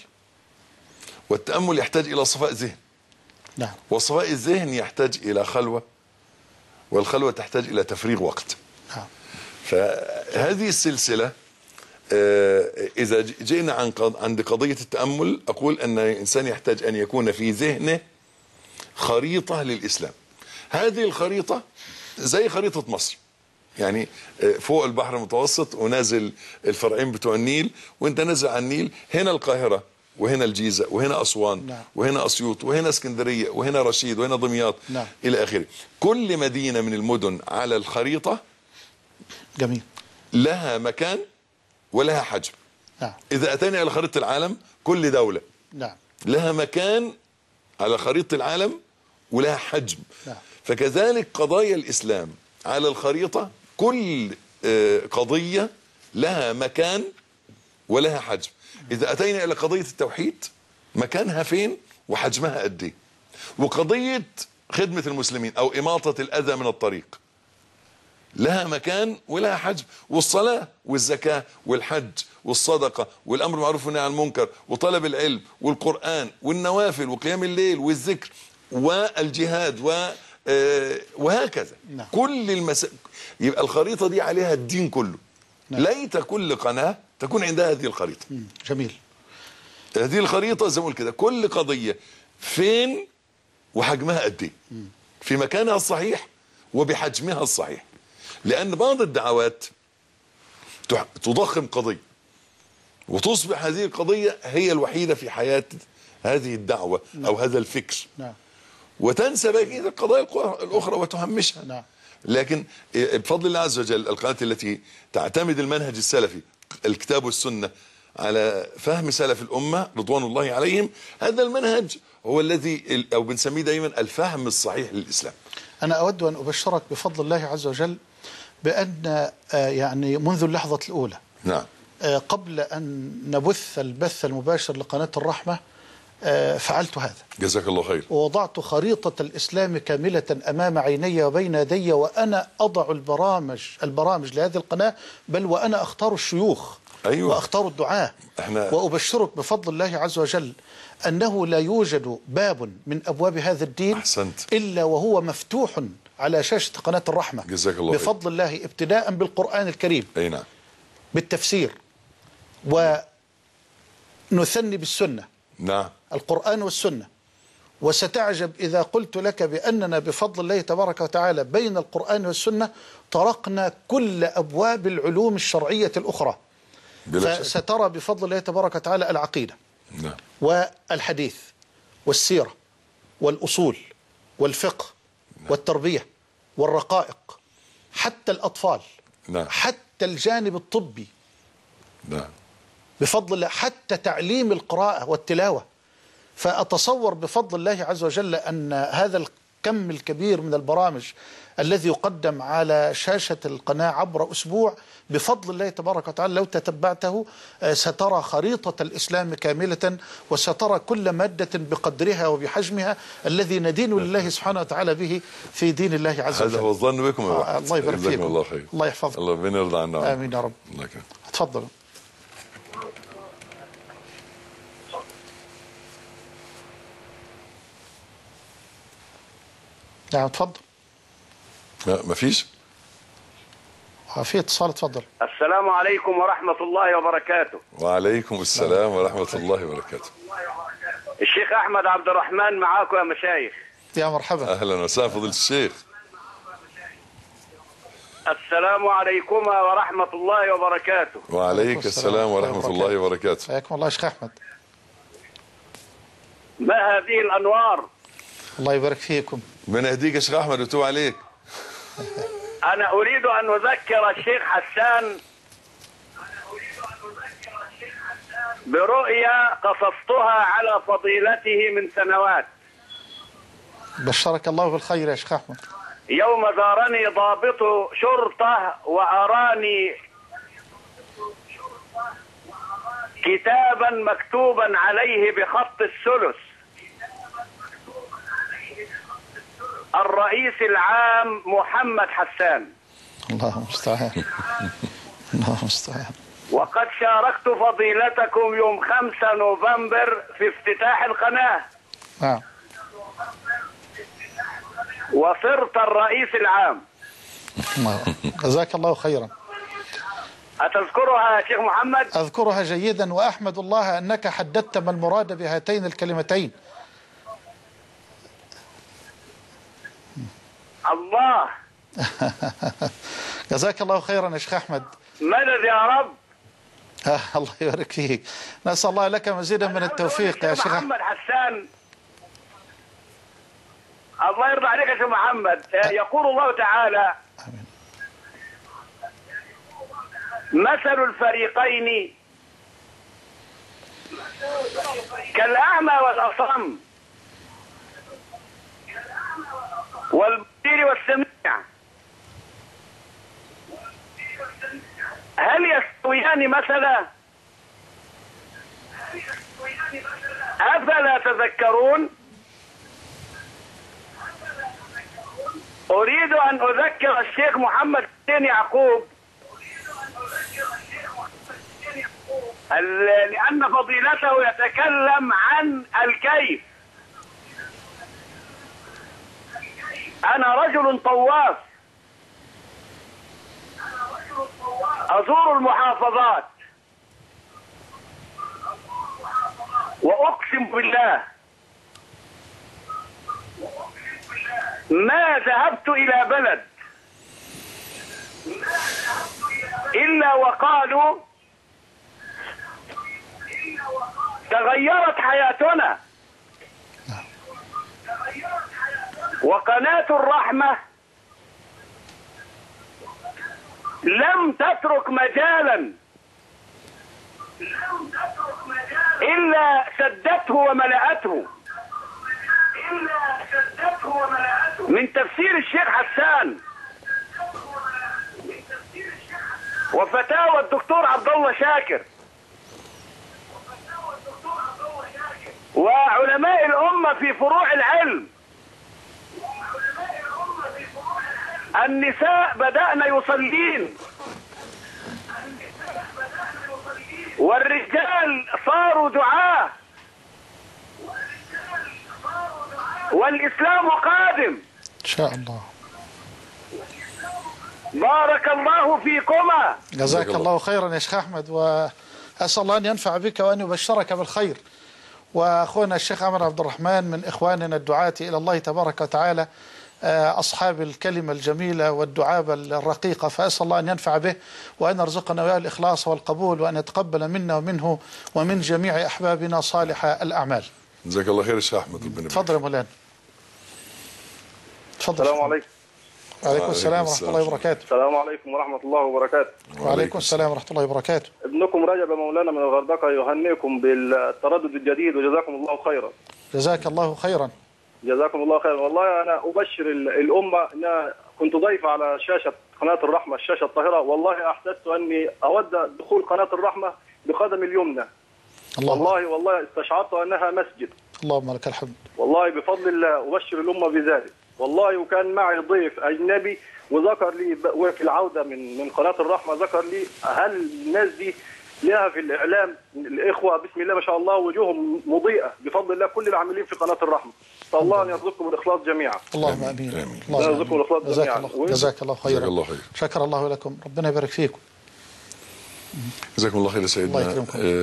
والتأمل يحتاج إلى صفاء ذهن. نعم. وصفاء الذهن يحتاج إلى خلوة، والخلوة تحتاج إلى تفريغ وقت. نعم. فهذه السلسلة إذا جئنا عند قضية التأمل أقول أن الإنسان يحتاج أن يكون في ذهنه خريطة للإسلام. هذه الخريطة زي خريطة مصر، يعني فوق البحر المتوسط ونازل الفرعين بتوع النيل، وانت نازل على النيل هنا القاهرة وهنا الجيزة وهنا أسوان. نعم. وهنا أسيوط وهنا اسكندرية وهنا رشيد وهنا دمياط. نعم. إلى آخره. كل مدينة من المدن على الخريطة جميل. لها مكان ولها حجم. نعم. إذا أتينا إلى خريطة العالم، كل دولة نعم. لها مكان على خريطة العالم ولها حجم. نعم. فكذلك قضايا الإسلام على الخريطة، كل قضية لها مكان ولها حجم. إذا أتينا إلى قضية التوحيد، مكانها فين وحجمها قد إيه. وقضية خدمة المسلمين أو إماطة الأذى من الطريق، لها مكان ولها حجم. والصلاة والزكاة والحج والصدقة والأمر بالمعروف والنهي عن المنكر وطلب العلم والقرآن والنوافل وقيام الليل والذكر والجهاد وهكذا. نعم. كل يبقى الخريطة دي عليها الدين كله. نعم. ليت كل قناة تكون عندها هذه الخريطة. جميل. هذه الخريطة زي ما قلت كده، كل قضية فين وحجمها قد ايه، في مكانها الصحيح وبحجمها الصحيح. لأن بعض الدعوات تضخم قضية وتصبح هذه القضية هي الوحيدة في حياة هذه الدعوة. نعم. أو هذا الفكر. نعم. وتنسى بقية القضايا الأخرى وتهمشها. نعم. لكن بفضل الله عز وجل القناة التي تعتمد المنهج السلفي، الكتاب والسنة، على فهم سلف الأمة رضوان الله عليهم، هذا المنهج هو الذي أو بنسميه دايما الفهم الصحيح للإسلام. أنا أود أن أبشرك بفضل الله عز وجل بأن يعني منذ اللحظة الأولى، نعم، قبل أن نبث البث المباشر لقناة الرحمة فعلت هذا. جزاك الله خير. ووضعت خريطة الإسلام كاملة أمام عيني وبين يدي، وأنا أضع البرامج لهذه القناة، بل وأنا أختار الشيوخ. أيوة. وأختار الدعاة. وأبشرك بفضل الله عز وجل أنه لا يوجد باب من أبواب هذا الدين أحسنت. إلا وهو مفتوح على شاشة قناة الرحمة. جزاك الله خير. بفضل الله، ابتداء بالقرآن الكريم. أي نعم. بالتفسير، ونثني بالسنة. نعم. القرآن والسنة. وستعجب إذا قلت لك بأننا بفضل الله تبارك وتعالى بين القرآن والسنة طرقنا كل أبواب العلوم الشرعية الأخرى. فسترى بفضل الله تبارك وتعالى العقيدة. نعم. والحديث والسيرة والأصول والفقه. نعم. والتربية والرقائق، حتى الأطفال. نعم. حتى الجانب الطبي. نعم. بفضل الله، حتى تعليم القراءة والتلاوة. فأتصور بفضل الله عز وجل أن هذا الكم الكبير من البرامج الذي يقدم على شاشة القناة عبر أسبوع، بفضل الله تبارك وتعالى لو تتبعته سترى خريطة الإسلام كاملة، وسترى كل مادة بقدرها وبحجمها الذي ندين لله سبحانه وتعالى به في دين الله عز وجل. هذا هو الظن بكم. الله يبارك فيكم. الله خير. الله يحفظكم. الله ربنا يرضى عنا. آمين يا رب. الله يكرمك. تفضلوا. نعم تفضل. ما فيش. في اتصال، تفضل. السلام عليكم ورحمة الله وبركاته. وعليكم السلام ورحمة الله وبركاته. الشيخ أحمد عبد الرحمن معاكم يا مشايخ. يا مرحبا. أهلا وسهلا فضيلة الشيخ. السلام عليكم ورحمة الله وبركاته. وعليك السلام ورحمة الله وبركاته. حياكم الله يا شيخ أحمد. ما هذه الأنوار؟ الله يبارك فيكم. من يهديك يا شيخ أحمد وتوب عليك. أنا أريد أن أذكر الشيخ حسان برؤيا قصصتها على فضيلته من سنوات. بشرك الله بالخير يا شيخ أحمد. يوم زارني ضابط شرطة وأراني كتابا مكتوبا عليه بخط الثلث: الرئيس العام محمد حسان. الله المستعان. الله المستعان. وقد شاركت فضيلتكم يوم 5 نوفمبر في افتتاح القناة. نعم. وصرت الرئيس العام. جزاك الله خيرا. أتذكرها يا شيخ محمد؟ أذكرها جيدا، وأحمد الله أنك حددت ما المراد بهاتين الكلمتين. الله. جزاك الله خيرا يا شيخ أحمد. مدد يا رب. الله يبارك فيك. نسأل الله لك مزيدا من التوفيق يا شيخ محمد حسان. الله يرضى عليك يا شيخ محمد. يقول الله تعالى: مثل الفريقين كالأعمى والأصم والبصير والسميع، هل يستويان مثلا؟ أفلا تذكرون؟ أريد أن أذكر الشيخ محمد حسين يعقوب لأن فضيلته يتكلم عن الكيف. أنا رجل طواف أزور المحافظات، وأقسم بالله ما ذهبت إلى بلد إلا وقالوا تغيرت حياتنا. وقناة الرحمة لم تترك مجالا إلا سدته وملأته، من تفسير الشيخ حسان وفتاوى الدكتور عبد الله شاكر وعلماء الأمة في فروع العلم. النساء بدأن يصلين والرجال صاروا دعاة والإسلام قادم إن شاء الله. بارك الله فيكما. جزاك الله خيرا يا شيخ أحمد، وأسأل الله أن ينفع بك وأن يبشرك بالخير. وأخونا الشيخ عمر عبد الرحمن من إخواننا الدعاة إلى الله تبارك وتعالى، أصحاب الكلمة الجميلة والدعابة الرقيقة، فأسأل الله أن ينفع به وأن يرزقنا وياه الإخلاص والقبول، وأن يتقبل منا ومنه ومن جميع أحبابنا صالح الأعمال. جزاك الله خير يا شيخ أحمد. تفضل يا مولانا. تفضل. السلام عليكم. وعليكم السلام ورحمة الله وبركاته. السلام عليكم ورحمة الله وبركاته. وعليكم السلام ورحمة الله وبركاته. ابنكم رجب مولانا من الغردقة يهنئكم بالتردد الجديد وجزاكم الله خيرا. جزاك الله خيرا. جزاكم الله خيرا. والله أنا أبشر الأمة أن كنت ضيف على شاشة قناة الرحمة، الشاشة الطاهرة، والله أحسست أني أود دخول قناة الرحمة بقدم اليمنى. والله استشعرت أنها مسجد. اللهم لك الحمد. والله بفضل الله أبشر الأمة بذلك. والله وكان معي ضيف أجنبي وذكر لي في العودة من قناة الرحمة، ذكر لي هل الناس دي لها في الإعلام الإخوة بسم الله ما شاء الله وجوههم مضيئة بفضل الله، كل العاملين في قناة الرحمة. صلى الله أن يرزقكم الإخلاص جميعا. اللهم آمين. الله يرزقكم الإخلاص جميعا. جزاك الله خيرا. شكر الله لكم، ربنا يبارك فيكم. جزاكم الله خير يا سيدنا.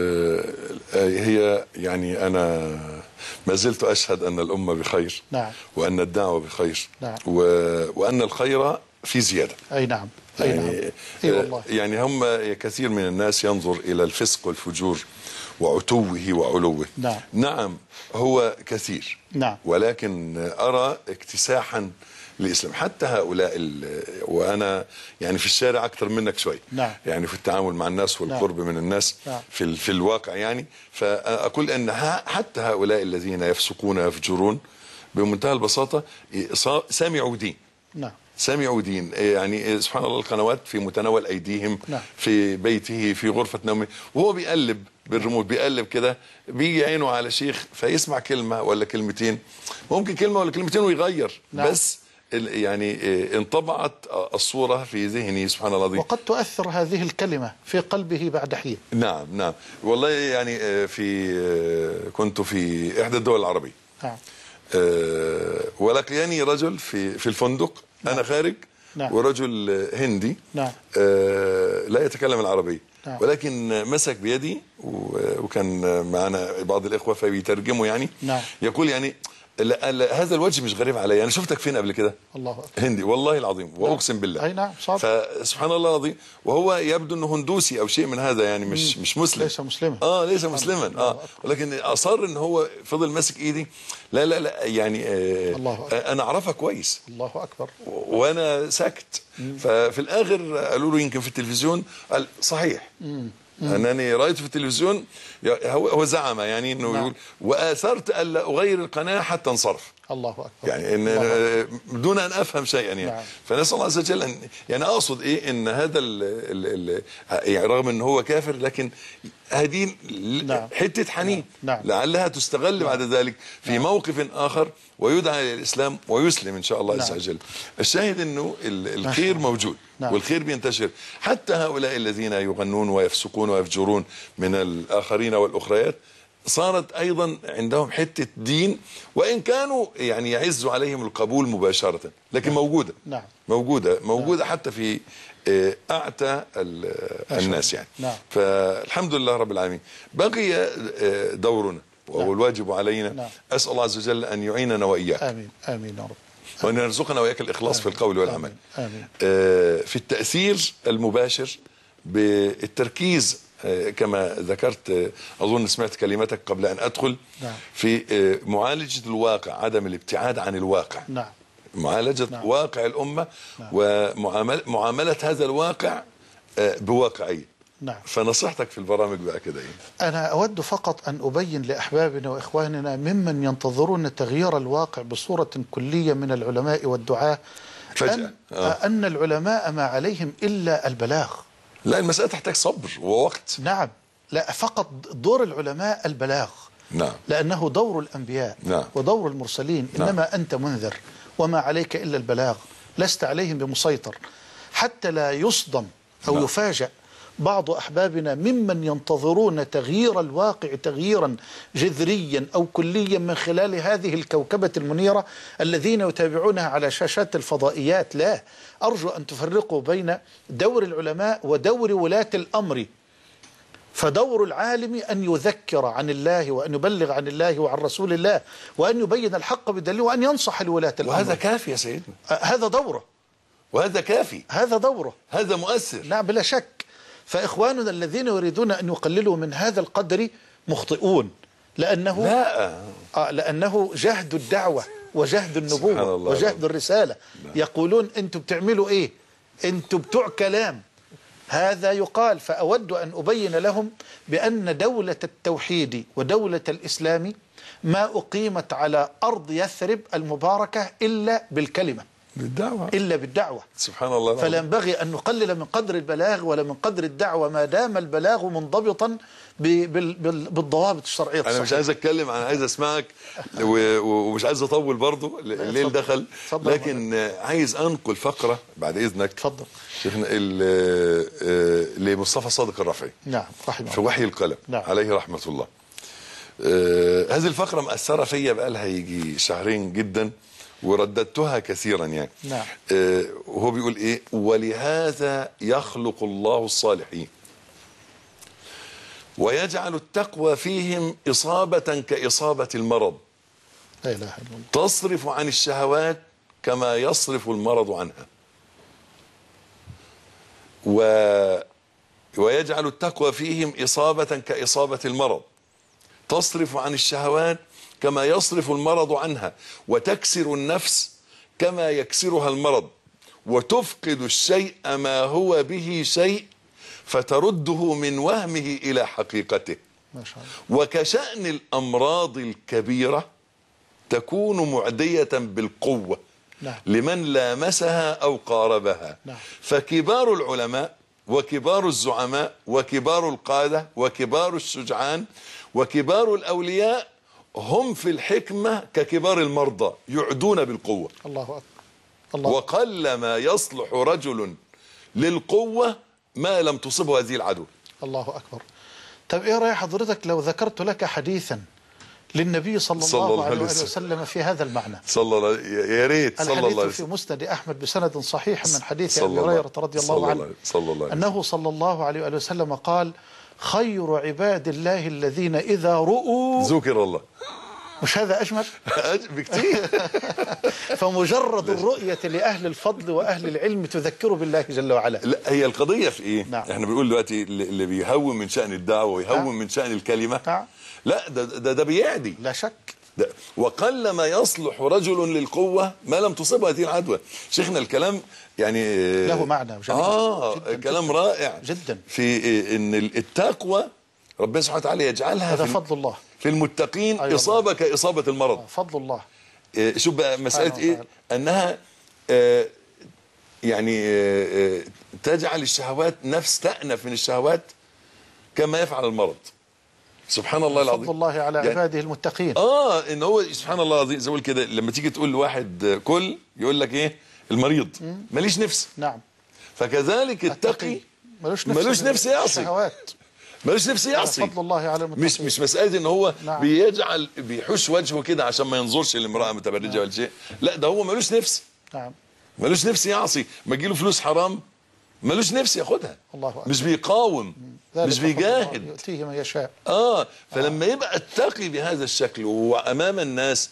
هي يعني أنا ما زلت أشهد أن الأمة بخير. نعم. وأن الدعوة بخير. نعم. وأن الخير في زيادة. أي نعم. يعني, والله. يعني هم كثير من الناس ينظر إلى الفسق والفجور وعتوه وعلوه. نعم. نعم هو كثير. نعم. ولكن أرى اكتساحا للإسلام حتى هؤلاء، وأنا يعني في الشارع أكثر منك شوي. نعم. يعني في التعامل مع الناس والقرب من الناس. نعم. في الواقع يعني، فأقول أن حتى هؤلاء الذين يفسقون ويفجرون بمنتهى البساطة سمعوا دين. نعم. سمعوا دين. يعني سبحان الله القنوات في متناول أيديهم. نعم. في بيته في غرفة نومه وهو بيقلب بالريموت، بيقلب كده بيجي عينه على شيخ فيسمع كلمة ولا كلمتين، ممكن كلمة ولا كلمتين ويغير. نعم. بس يعني انطبعت الصورة في ذهني سبحان الله العظيم. وقد تؤثر هذه الكلمة في قلبه بعد حين. نعم نعم والله. يعني كنت في إحدى الدول العربية. نعم. ولقياني رجل في الفندق. نعم. أنا خارج. نعم. ورجل هندي. نعم. لا يتكلم العربية. نعم. ولكن مسك بيدي وكان معنا بعض الإخوة فبيترجموا يعني. نعم. يقول يعني لا هذا الوجه مش غريب علي، انا شفتك فين قبل كده؟ الله أكبر. هندي والله العظيم واقسم بالله. اي نعم صادق. فسبحان الله العظيم، وهو يبدو انه هندوسي او شيء من هذا، يعني مش مسلم، ليس مسلما. ليس مسلما. ولكن اصر ان هو فضل ماسك ايدي. لا يعني الله أكبر. انا اعرفها كويس. الله اكبر. وانا ساكت. ففي الاخر قالوا له يمكن في التلفزيون، قال صحيح انني رايت في التلفزيون، هو زعم يعني انه يقول واثرت الا اغير القناه حتى انصرف. الله اكبر. يعني ان بدون ان افهم شيئا يعني. نعم. فنسال الله عز وجل ان يعني اقصد ايه، ان هذا يعني رغم ان هو كافر لكن هذه نعم. حته حنين. نعم. لعلها تستغل بعد ذلك في موقف اخر ويدعى الى الاسلام ويسلم ان شاء الله عز وجل. الشاهد انه الخير موجود. نعم. والخير بينتشر. حتى هؤلاء الذين يغنون ويفسقون ويفجرون من الاخرين والاخريات صارت ايضا عندهم حته دين، وان كانوا يعني يعز عليهم القبول مباشره، لكن موجوده. نعم. موجوده حتى في اعتى الناس يعني. نعم. فالحمد لله رب العالمين. بقي دورنا وهو الواجب علينا. نعم. اسال الله عز وجل ان يعيننا واياك. امين امين يا رب. وان يرزقنا واياك الاخلاص في القول والعمل. آمين. في التاثير المباشر بالتركيز، كما ذكرت، أظن سمعت كلمتك قبل أن أدخل. نعم. في معالجة الواقع، عدم الابتعاد عن الواقع. نعم. معالجة واقع الأمة. نعم. ومعاملة هذا الواقع بواقعية. نعم. فنصيحتك في البرامج بقى كده ايه؟ أنا أود فقط أن أبين لأحبابنا وإخواننا ممن ينتظرون تغيير الواقع بصورة كلية من العلماء والدعاة فجأة أن العلماء ما عليهم إلا البلاغ. لا، المسألة تحتاج صبر ووقت. نعم. لا، فقط دور العلماء البلاغ. نعم. لأنه دور الأنبياء. نعم. ودور المرسلين. نعم. إنما أنت منذر وما عليك إلا البلاغ، لست عليهم بمسيطر، حتى لا يصدم أو نعم. يفاجأ بعض أحبابنا ممن ينتظرون تغيير الواقع تغييرا جذريا أو كليا من خلال هذه الكوكبة المنيرة الذين يتابعونها على شاشات الفضائيات. لا، أرجو أن تفرقوا بين دور العلماء ودور ولاة الأمر. فدور العالم أن يذكر عن الله وأن يبلغ عن الله وعن رسول الله وأن يبين الحق بدليل وأن ينصح لولاة الأمر. وهذا كافي يا سيدنا. هذا دوره. وهذا كافي. هذا دوره. هذا مؤثر. نعم بلا شك. فإخواننا الذين يريدون أن يقللوا من هذا القدر مخطئون، لأنه جهد الدعوة وجهد النبوة وجهد الرسالة. يقولون أنتم بتعملوا إيه؟ أنتم بتوع كلام. هذا يقال. فأود أن أبين لهم بأن دولة التوحيد ودولة الإسلام ما أقيمت على أرض يثرب المباركة إلا بالكلمة، إلا بالدعوة. سبحان الله. فلا ينبغي أن نقلل من قدر البلاغ ولا من قدر الدعوة ما دام البلاغ منضبطا بالضوابط الشرعية الصحيحة. أنا مش عايز أتكلم، أنا عايز أسمعك ومش عايز أطول برضو، الليل دخل. لكن عايز أنقل فقرة بعد إذنك. تفضل شيخنا لمصطفى صادق الرافعي. نعم رحمه في وحي القلم. نعم. عليه رحمة الله. هذه الفقرة مأثرة فيا بقالها يجي شهرين جدا، ورددتها كثيرا يعني. نعم. وهو بيقول ايه: ولهذا يخلق الله الصالحين ويجعل التقوى فيهم إصابة كإصابة المرض، لا إله إلا الله، تصرف عن الشهوات كما يصرف المرض عنها. ويجعل التقوى فيهم إصابة كإصابة المرض، تصرف عن الشهوات كما يصرف المرض عنها، وتكسر النفس كما يكسرها المرض، وتفقد الشيء ما هو به شيء فترده من وهمه إلى حقيقته. ما شاء الله. وكشأن الأمراض الكبيرة تكون معدية بالقوة. نعم. لمن لامسها أو قاربها. نعم. فكبار العلماء وكبار الزعماء وكبار القادة وكبار الشجعان وكبار الأولياء هم في الحكمة ككبار المرضى، يعدون بالقوة. الله أكبر. الله. وقل ما يصلح رجل للقوة ما لم تصبه هذه العدوى. الله أكبر. طب إيه رأي حضرتك لو ذكرت لك حديثا للنبي صلى الله عليه وسلم في هذا المعنى؟ صلى الله، يا ريت. صلى الله عليه وسلم. الحديث في مسند أحمد بسند صحيح من حديث أبي هريرة رضي الله عنه أنه صلى الله عليه وسلم قال: خير عباد الله الذين إذا رؤوا ذكر الله مش هذا أجمل؟ بكتير. فمجرد الرؤية لأهل الفضل وأهل العلم تذكر بالله جل وعلا. لا، هي القضية في إيه؟ نعم. إحنا بنقول دلوقتي اللي بيهون من شأن الدعوة ويهون نعم. من شأن الكلمة. نعم. لا، ده بيعدي. لا شك. وقل ما يصلح رجل للقوة ما لم تصبه هذه العدوى. شيخنا الكلام يعني له معنى جدا كلام جداً رائع جدا في إن التقوى ربنا سبحانه وتعالى يجعلها هذا فضل الله في المتقين. أيوة إصابة كإصابة المرض. فضل الله. شوف بقى مسألة إيه؟ أنها يعني تجعل الشهوات نفس تأنف من الشهوات كما يفعل المرض. سبحان الله العظيم. فضل الله على عباده المتقين. ان هو سبحان الله العظيم زي ما كده لما تيجي تقول لواحد كل يقول لك ايه؟ المريض ماليش نفس. نعم. فكذلك التقي ملوش نفس يعصي. الشهوات ملوش نفس يعصي. فضل الله على المتقين. مش مسألة ان هو نعم. بيحش وجهه كده عشان ما ينظرش لامرأة متبرجة ولا شيء. لا، ده هو ملوش نفس. نعم. ملوش نفس يعصي. ما تجيله فلوس حرام ملوش نفس ياخدها. الله أكبر. مش بيقاوم، مش بيجاهد. يؤتيه من يشاء. فلما يبقى التقي بهذا الشكل وامام الناس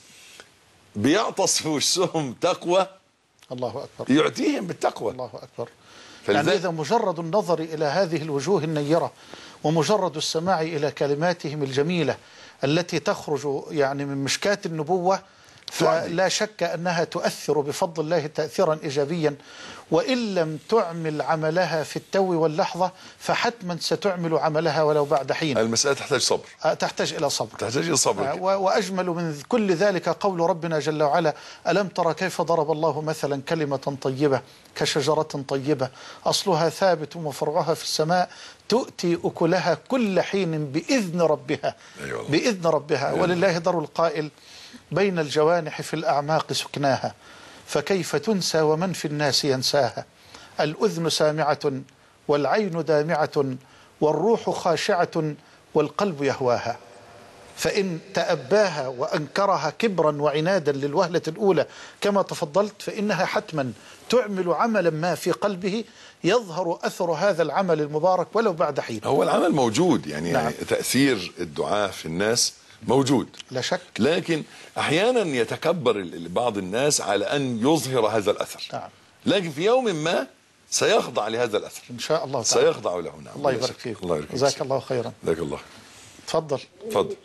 بيعطس في وشهم تقوى، الله اكبر، يعطيهم بالتقوى. الله اكبر. يعني اذا مجرد النظر الى هذه الوجوه النيرة ومجرد السماع الى كلماتهم الجميلة التي تخرج يعني من مشكاة النبوة، فلا شك أنها تؤثر بفضل الله تأثيرا إيجابيا، وإن لم تعمل عملها في التو واللحظة فحتما ستعمل عملها ولو بعد حين. المسألة تحتاج صبر. تحتاج إلى صبر. تحتاج إلى صبر. وأجمل من كل ذلك قول ربنا جل وعلا: ألم ترى كيف ضرب الله مثلا كلمة طيبة كشجرة طيبة أصلها ثابت وفرعها في السماء تؤتي أكلها كل حين بإذن ربها. أيوة. بإذن ربها. أيوة. ولله در القائل: بين الجوانح في الأعماق سكناها فكيف تنسى ومن في الناس ينساها. الأذن سامعة والعين دامعة والروح خاشعة والقلب يهواها. فإن تأباها وأنكرها كبرا وعنادا للوهلة الأولى كما تفضلت فإنها حتما تعمل عملا ما في قلبه يظهر أثر هذا العمل المبارك ولو بعد حين. هو العمل موجود يعني, نعم. يعني تأثير الدعاء في الناس موجود لا شك، لكن أحيانا يتكبر بعض الناس على أن يظهر هذا الأثر. نعم. لكن في يوم ما سيخضع لهذا الأثر إن شاء الله تعالى. سيخضع له. نعم. الله يبارك فيك. جزاك الله خيرا. جزاك الله. تفضل. تفضل.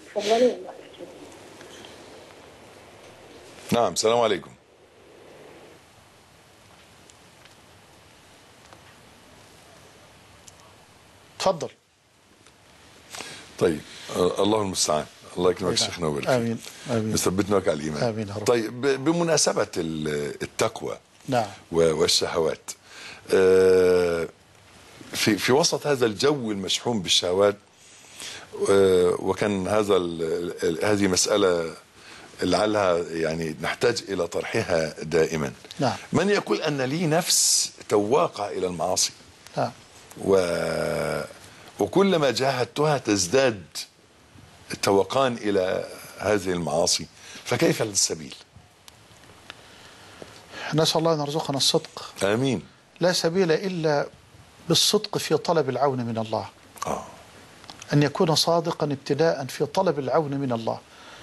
نعم. السلام عليكم. تفضل. طيب الله المستعان. الله يكرمك شيخنا ويبارك فيك. آمين آمين. يثبتنا على الإيمان. آمين يا رب. طيب بمناسبة التقوى نعم والشهوات، في وسط هذا الجو المشحون بالشهوات، وكان هذه مسألة لعلها يعني نحتاج إلى طرحها دائما. نعم. من يقول أن لي نفس تواقع إلى المعاصي، نعم. وكلما جاهدتها تزداد التوقان إلى هذه المعاصي، فكيف السبيل؟ نسأل الله أن يرزقنا الصدق. آمين. لا سبيل إلا بالصدق في طلب العون من الله. أن يكون صادقا ابتداء في طلب العون من الله.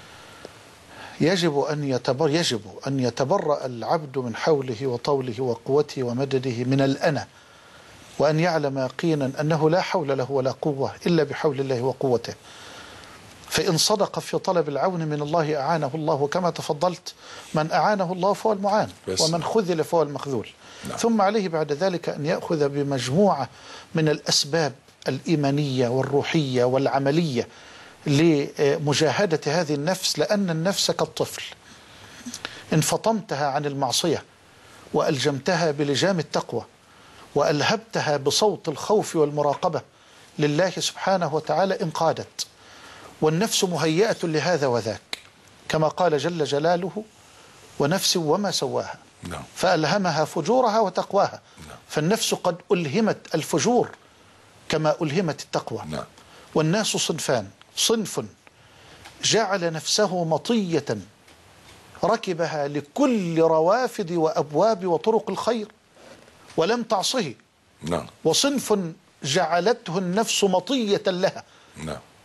يجب أن يتبرأ العبد من حوله وطوله وقوته ومدده من الأنا، وأن يعلم يقينا أنه لا حول له ولا قوة إلا بحول الله وقوته. فإن صدق في طلب العون من الله أعانه الله، وكما تفضلت من أعانه الله فهو المعان ومن خذل فهو المخذول. نعم. ثم عليه بعد ذلك أن يأخذ بمجموعة من الأسباب الإيمانية والروحية والعملية لمجاهدة هذه النفس، لأن النفس كالطفل إن فطمتها عن المعصية وألجمتها بلجام التقوى وألهبتها بصوت الخوف والمراقبة لله سبحانه وتعالى انقادت. والنفس مهيئة لهذا وذاك كما قال جل جلاله: ونفس وما سواها. نعم. فألهمها فجورها وتقواها. نعم. فالنفس قد ألهمت الفجور كما ألهمت التقوى. نعم. والناس صنفان: صنف جعل نفسه مطية ركبها لكل روافد وأبواب وطرق الخير ولم تعصه. نعم. وصنف جعلته النفس مطية لها. نعم.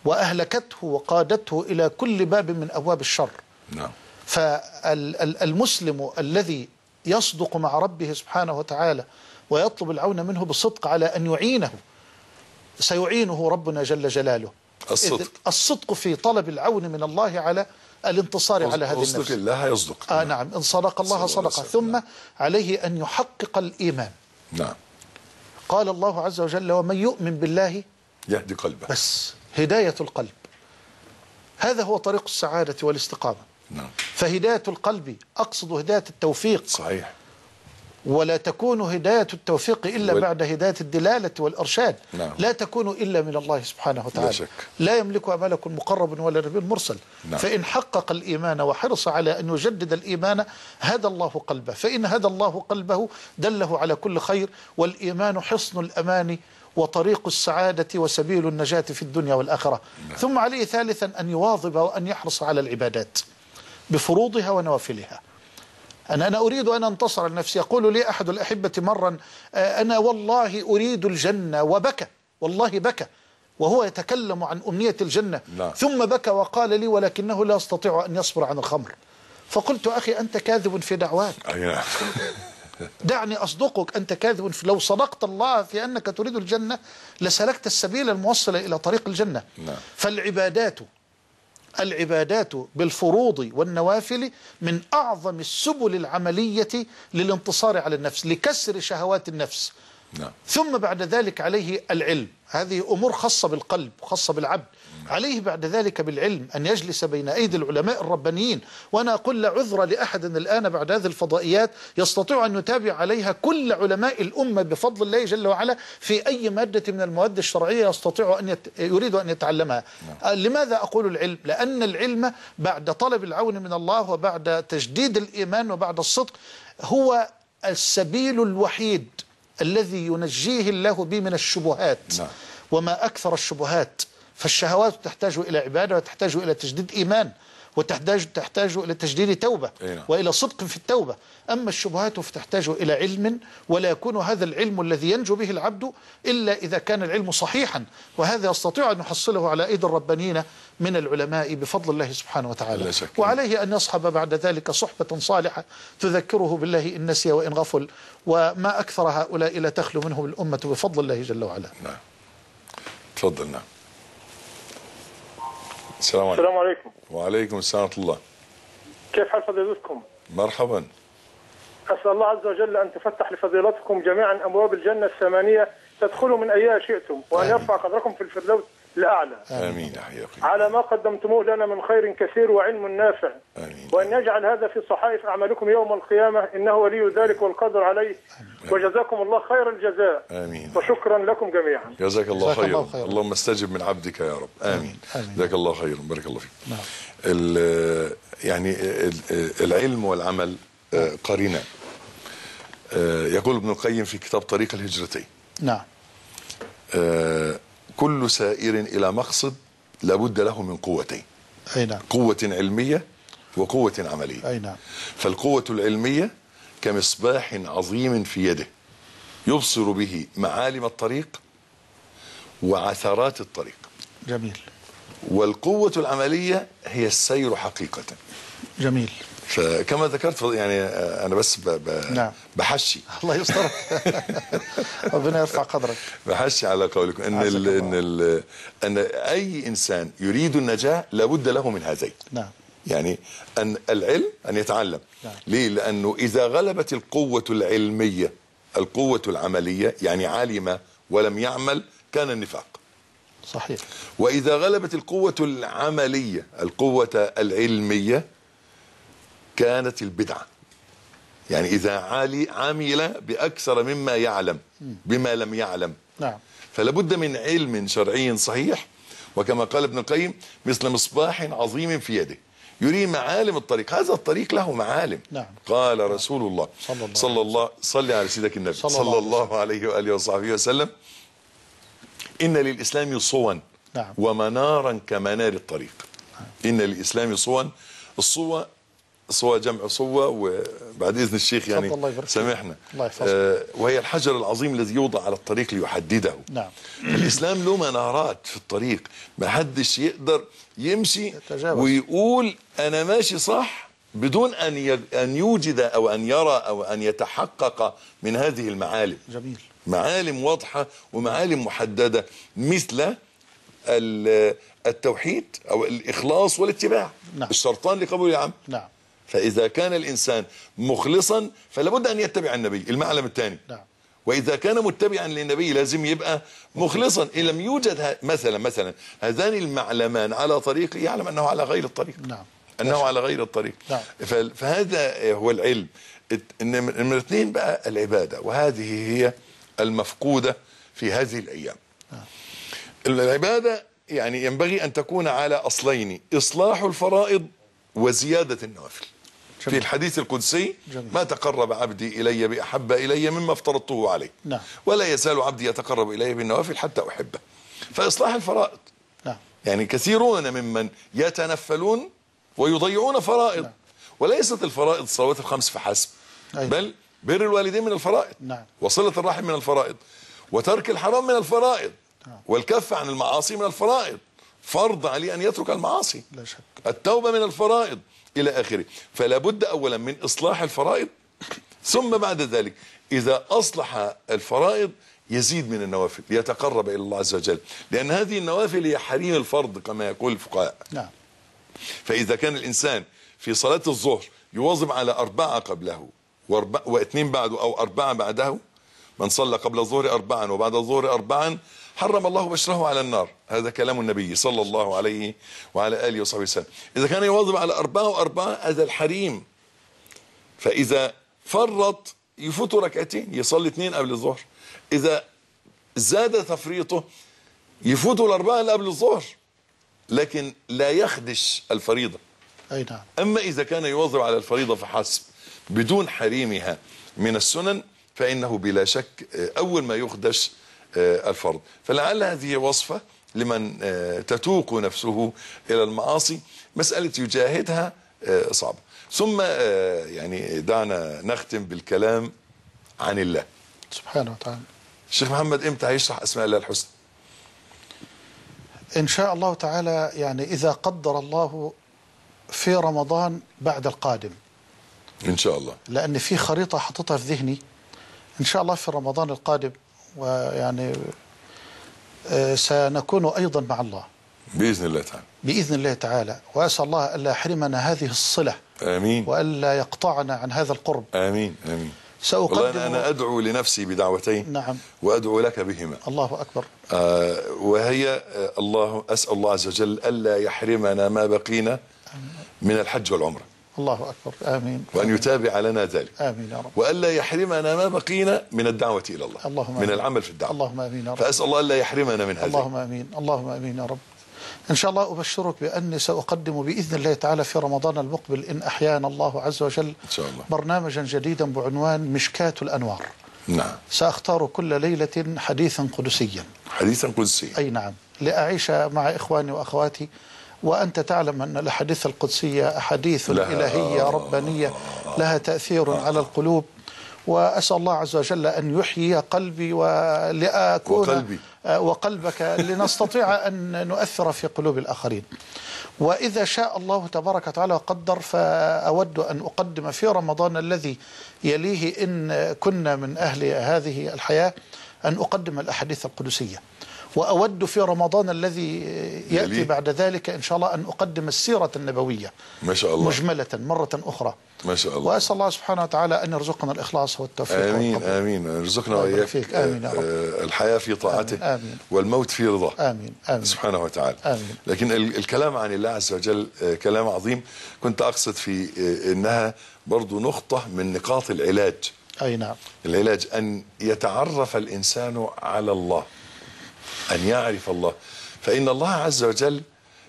وأهلكته وقادته إلى كل باب من أبواب الشر. نعم. فالمسلم الذي يصدق مع ربه سبحانه وتعالى ويطلب العون منه بصدق على أن يعينه سيعينه ربنا جل جلاله. الصدق في طلب العون من الله على الانتصار على هذه النفس. أصدق الله يصدق. نعم، إن صدق الله صدق. ثم عليه أن يحقق الإيمان. نعم. قال الله عز وجل: ومن يؤمن بالله يهدي قلبه. بس هداية القلب، هذا هو طريق السعادة والاستقامة. نعم. فهداية القلب أقصد هداية التوفيق. صحيح. ولا تكون هداية التوفيق إلا بعد هداية الدلالة والإرشاد. نعم. لا تكون إلا من الله سبحانه وتعالى. لا شك. لا يملكها ملك مقرب ولا نبي مرسل. نعم. فإن حقق الإيمان وحرص على أن يجدد الإيمان هدى الله قلبه، فإن هدى الله قلبه دله على كل خير. والإيمان حصن الأمان وطريق السعادة وسبيل النجاة في الدنيا والآخرة. نعم. ثم عليه ثالثا أن يواظب وأن يحرص على العبادات بفروضها ونوافلها. أنا أريد أن أنتصر لنفسي. يقول لي أحد الأحبة مرا: أنا والله أريد الجنة، وبكى، والله بكى وهو يتكلم عن أمنية الجنة. لا. ثم بكى وقال لي: ولكنه لا يستطيع أن يصبر عن الخمر. فقلت: أخي أنت كاذب في دعواك. دعني أصدقك، أنت كاذب لو صدقت الله في أنك تريد الجنة لسلكت السبيل الموصل إلى طريق الجنة. لا. فالعبادات بالفروض والنوافل من أعظم السبل العملية للانتصار على النفس، لكسر شهوات النفس. نعم. ثم بعد ذلك عليه العلم. هذه أمور خاصة بالقلب خاصة بالعبد. عليه بعد ذلك بالعلم أن يجلس بين أيدي العلماء الربانيين. وأنا أقول لا عذر لأحد الآن بعد هذه الفضائيات يستطيع أن يتابع عليها كل علماء الأمة بفضل الله جل وعلا في أي مادة من المواد الشرعية يستطيع أن يريد أن يتعلمها. لماذا أقول العلم؟ لأن العلم بعد طلب العون من الله وبعد تجديد الإيمان وبعد الصدق هو السبيل الوحيد الذي ينجيه الله به من الشبهات. نعم. وما أكثر الشبهات. فالشهوات تحتاج إلى عبادة وتحتاج إلى تجديد إيمان وتحتاج إلى تجديد توبة وإلى صدق في التوبة. أما الشبهات فتحتاج إلى علم، ولا يكون هذا العلم الذي ينجو به العبد إلا إذا كان العلم صحيحا، وهذا يستطيع أن يحصله على أيدي الربانيين من العلماء بفضل الله سبحانه وتعالى. وعليه أن يصحب بعد ذلك صحبة صالحة تذكره بالله إن نسي وإن غفل، وما أكثر هؤلاء لا تخلو منهم الأمة بفضل الله جل وعلا. نعم. تفضل. نعم. السلام عليكم. وعليكم السلام ورحمة الله. كيف حال فضيلتكم؟ مرحبا. أسأل الله عز وجل أن تفتح لفضيلتكم جميعا أبواب الجنة الثمانية تدخلوا من أيها شئتم، وأن يرفع قدركم في الفردوس الأعلى. آمين يا حياكم. على ما قدمتموه لنا من خير كثير وعلم نافع. آمين. وأن يجعل هذا في صحائف أعمالكم يوم القيامة، إنه ولي ذلك والقدر عليه. وجزاكم الله خير الجزاء. آمين. وشكرا لكم جميعا. جزاك الله خير. اللهم استجب من عبدك يا رب. آمين. جزاك الله خير. بارك الله فيك. يعني العلم والعمل قرينان. يقول ابن القيم في كتاب طريق الهجرتين: نعم. كل سائر إلى مقصد لابد له من قوتين. أي نعم. قوة علمية وقوة عملية. أي نعم. فالقوة العلمية كمصباح عظيم في يده يبصر به معالم الطريق وعثرات الطريق. جميل. والقوة العملية هي السير حقيقة. جميل. فكما ذكرت يعني أنا بس نعم. بحشي. الله يستر. ربنا يرفع قدرك. بحشي على قولكم أن أي إنسان يريد النجاة لابد له من هذين. نعم. يعني أن العلم أن يتعلم. نعم. ليه؟ لأنه إذا غلبت القوة العلمية القوة العملية، يعني علم ولم يعمل، كان النفاق. صحيح. وإذا غلبت القوة العملية القوة العلمية كانت البدعة. يعني إذا عمل بأكثر مما يعلم بما لم يعلم. نعم. فلابد من علم شرعي صحيح، وكما قال ابن القيم: مثل مصباح عظيم في يده يري معالم الطريق. هذا الطريق له معالم. نعم. قال رسول الله صلى على سيدك النبي صلى الله عليه وآله وصحبه وسلم: إن للإسلام صوا. نعم. ومنارا كمنار الطريق. إن للإسلام صوا. الصوى صوى جمع صوى، وبعد إذن الشيخ يعني سامحنا، وهي الحجر العظيم الذي يوضع على الطريق ليحدده. نعم. الإسلام له منارات في الطريق، ما حدش يقدر يمشي ويقول أنا ماشي صح بدون أن يوجد أو أن يرى أو أن يتحقق من هذه المعالم. جميل. معالم واضحة ومعالم محددة، مثل التوحيد أو الإخلاص والاتباع. نعم. الشرطان لقبول العمل. نعم. فإذا كان الإنسان مخلصا فلا بد أن يتبع النبي، المعلم الثاني. نعم. وإذا كان متبعا للنبي لازم يبقى مخلصا. إن لم يوجد مثلا هذان المعلمان على طريق، يعلم أنه على غير الطريق. نعم. أنه على غير الطريق. نعم. فهذا هو العلم. نمرة 2 بقى العبادة، وهذه هي المفقودة في هذه الأيام. العبادة يعني ينبغي أن تكون على أصلين: إصلاح الفرائض وزيادة النوافل. في الحديث القدسي: ما تقرب عبدي إلي بأحب إلي مما افترضته عليه. نعم. ولا يزال عبدي يتقرب إلي بالنوافل حتى أحبه. فإصلاح الفرائض. نعم. يعني كثيرون ممن يتنفلون ويضيعون فرائض. نعم. وليست الفرائض الصلوات الخمس فحسب، بل بر الوالدين من الفرائض. نعم. وصلة الرحم من الفرائض، وترك الحرام من الفرائض. نعم. والكف عن المعاصي من الفرائض. فرض عليه أن يترك المعاصي. لا شك. التوبة من الفرائض إلى آخره. فلا بد أولا من إصلاح الفرائض، ثم بعد ذلك إذا أصلح الفرائض يزيد من النوافل ليتقرب إلى الله عز وجل، لأن هذه النوافل هي حريم الفرض كما يقول الفقهاء. نعم. فإذا كان الإنسان في صلاة الظهر يواظب على 4 قبله و2 بعده أو 4 بعده، من صلى قبل الظهر 4 وبعد الظهر 4 حرم الله بشره على النار. هذا كلام النبي صلى الله عليه وعلى آله وصحبه وسلم. إذا كان يواظب على 4 و4 هذا الحريم. فإذا فرط يفوت 2 ركعتين، يصلي 2 قبل الظهر. إذا زاد تفريطه يفوت 4 اللي قبل الظهر، لكن لا يخدش الفريضة. أي نعم. أما إذا كان يواظب على الفريضة فحسب بدون حريمها من السنن، فإنه بلا شك أول ما يخدش الفرض. فلعل هذه وصفة لمن تتوق نفسه إلى المعاصي. مسألة يجاهدها صعبة. ثم يعني دعنا نختم بالكلام عن الله سبحانه وتعالى. الشيخ محمد امتى هيشرح أسماء الله الحسنى؟ إن شاء الله تعالى، يعني إذا قدر الله في رمضان بعد القادم إن شاء الله، لأن في خريطة حطيتها في ذهني إن شاء الله في رمضان القادم، ويعني سنكون أيضا مع الله بإذن الله تعالى. بإذن الله تعالى. وأسأل الله ألا يحرمنا هذه الصلة. آمين. وألا يقطعنا عن هذا القرب. آمين آمين. سأقدم. أنا أدعو لنفسي بدعوتين. نعم. وأدعو لك بهما. الله أكبر. وهي أسأل الله عز وجل ألا يحرمنا ما بقينا من الحج والعمرة. الله أكبر. آمين. وأن يتابع لنا ذلك. آمين يا رب. وألا يحرمنا ما بقينا من الدعوة إلى الله. اللهم من العمل في الدعوة. اللهم آمين يا رب. فأسأل الله ألا يحرمنا من هذا. اللهم آمين. اللهم آمين يا رب. إن شاء الله أبشرك بأني سأقدم بإذن الله تعالى في رمضان المقبل إن أحيانا الله عز وجل إن شاء الله برنامجا جديدا بعنوان مشكاة الأنوار. نعم. سأختار كل ليلة حديثا قدسيا. حديثا قدسيا. أي نعم، لأعيش مع إخواني وأخواتي. وأنت تعلم أن الأحاديث القدسية أحاديث إلهية ربانية لها تأثير على القلوب. وأسأل الله عز وجل أن يحيي قلبي ولأكون وقلبك لنستطيع أن نؤثر في قلوب الآخرين. وإذا شاء الله تبارك وتعالى وقدر، فأود أن أقدم في رمضان الذي يليه إن كنا من أهل هذه الحياة أن أقدم الأحاديث القدسية. وأود في رمضان الذي يأتي بعد ذلك إن شاء الله أن أقدم السيرة النبوية ما شاء الله مجملة مرة أخرى. ما شاء الله. وأسأل الله سبحانه وتعالى أن يرزقنا الإخلاص والتوفيق. آمين آمين. يرزقنا وإياك آمين يا رب. الحياة في طاعته. آمين. والموت في رضاه. آمين آمين. سبحانه وتعالى. آمين. لكن الكلام عن الله عز وجل كلام عظيم. كنت أقصد في إنها برضو نقطة من نقاط العلاج. أي نعم. العلاج أن يتعرف الإنسان على الله، أن يعرف الله. فإن الله عز وجل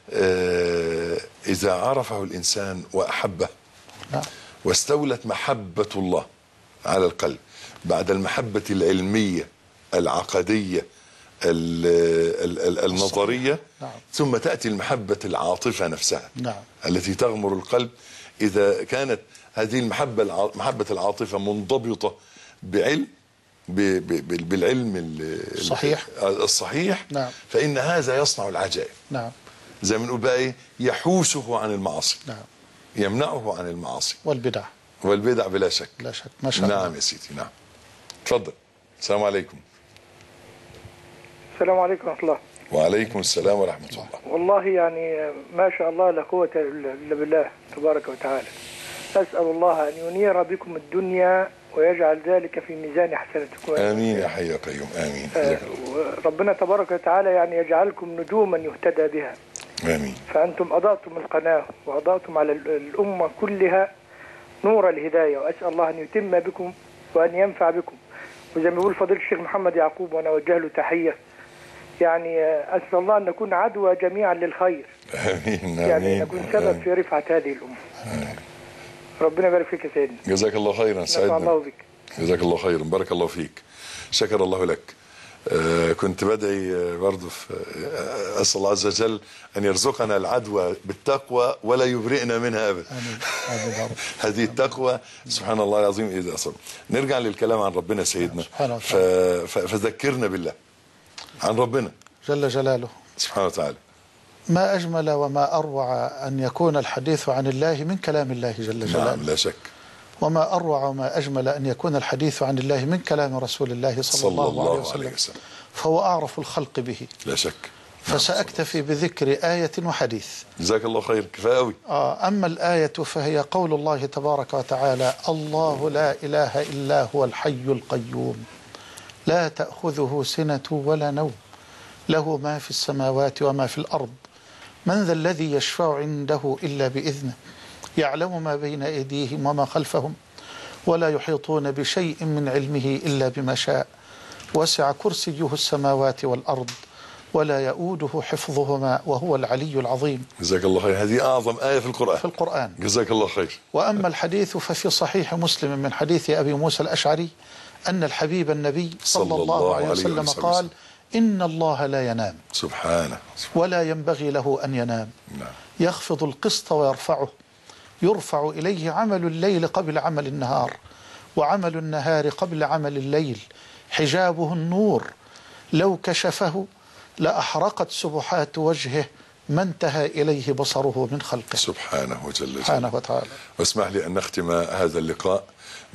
إذا عرفه الإنسان وأحبه واستولت محبة الله على القلب بعد المحبة العلمية العقدية النظرية. نعم. ثم تأتي المحبة العاطفة نفسها. نعم. التي تغمر القلب. إذا كانت هذه محبة العاطفة منضبطة بعلم بالعلم الصحيح. نعم. فإن هذا يصنع العجائب. نعم. زي ما نقول بقى إيه، يحوشه عن المعاصي. نعم. يمنعه عن المعاصي والبدع بلا شك. لا شك. ما شاء الله. نعم يا سيدي. نعم. تفضل. السلام عليكم. السلام عليكم ورحمة الله. وعليكم السلام ورحمة الله. والله يعني ما شاء الله لا قوة إلا بالله تبارك وتعالى. أسأل الله أن ينير بكم الدنيا ويجعل ذلك في ميزان حسناتكم. آمين يا حي يا قيوم. آمين. ربنا تبارك وتعالى يعني يجعلكم نجوما يهتدى بها. آمين. فأنتم أضأتم القناة وأضأتم على الأمة كلها نور الهداية، وأسأل الله أن يتم بكم وأن ينفع بكم. وزي ما بيقول فضيلة الشيخ محمد يعقوب وأنا أوجه له تحية، يعني أسأل الله أن نكون عدوى جميعا للخير. آمين. يعني نكون سبب في رفعة هذه الأمة. آمين. ربنا يبارك فيك يا سيدنا. جزاك الله خيرا. سعدنا. الله بك. جزاك الله خيرا. بارك الله فيك. شكر الله لك. كنت بدعي برضه أسأل الله عز وجل أن يرزقنا العدوى بالتقوى ولا يبرئنا منها أبدا. هذه التقوى سبحان الله العظيم إذا أصاب. نرجع للكلام عن ربنا سيدنا. فذكرنا بالله عن ربنا جل جلاله سبحانه وتعالى. ما أجمل وما أروع أن يكون الحديث عن الله من كلام الله جل جلاله. نعم لا شك. وما أروع وما أجمل أن يكون الحديث عن الله من كلام رسول الله صلى الله عليه وسلم. فهو أعرف الخلق به لا شك. فسأكتفي بذكر آية وحديث. جزاك الله خير. كفاية أوي. أما الآية فهي قول الله تبارك وتعالى: الله لا إله إلا هو الحي القيوم لا تأخذه سنة ولا نوم له ما في السماوات وما في الأرض من ذا الذي يشفع عنده إلا بإذنه يعلم ما بين أيديهم وما خلفهم ولا يحيطون بشيء من علمه إلا بما شاء وسع كرسيه السماوات والأرض ولا يؤوده حفظهما وهو العلي العظيم. جزاك الله خير. هذه أعظم آية في القرآن. جزاك الله خير. وأما الحديث ففي صحيح مسلم من حديث أبي موسى الأشعري أن الحبيب النبي صلى الله عليه وسلم قال: إن الله لا ينام سبحانه ولا ينبغي له أن ينام. يخفض القسط ويرفعه، يرفع إليه عمل الليل قبل عمل النهار وعمل النهار قبل عمل الليل، حجابه النور لو كشفه لأحرقت سبحات وجهه ما انتهى إليه بصره من خلقه سبحانه سبحانه وتعالى. واسمح لي أن نختم هذا اللقاء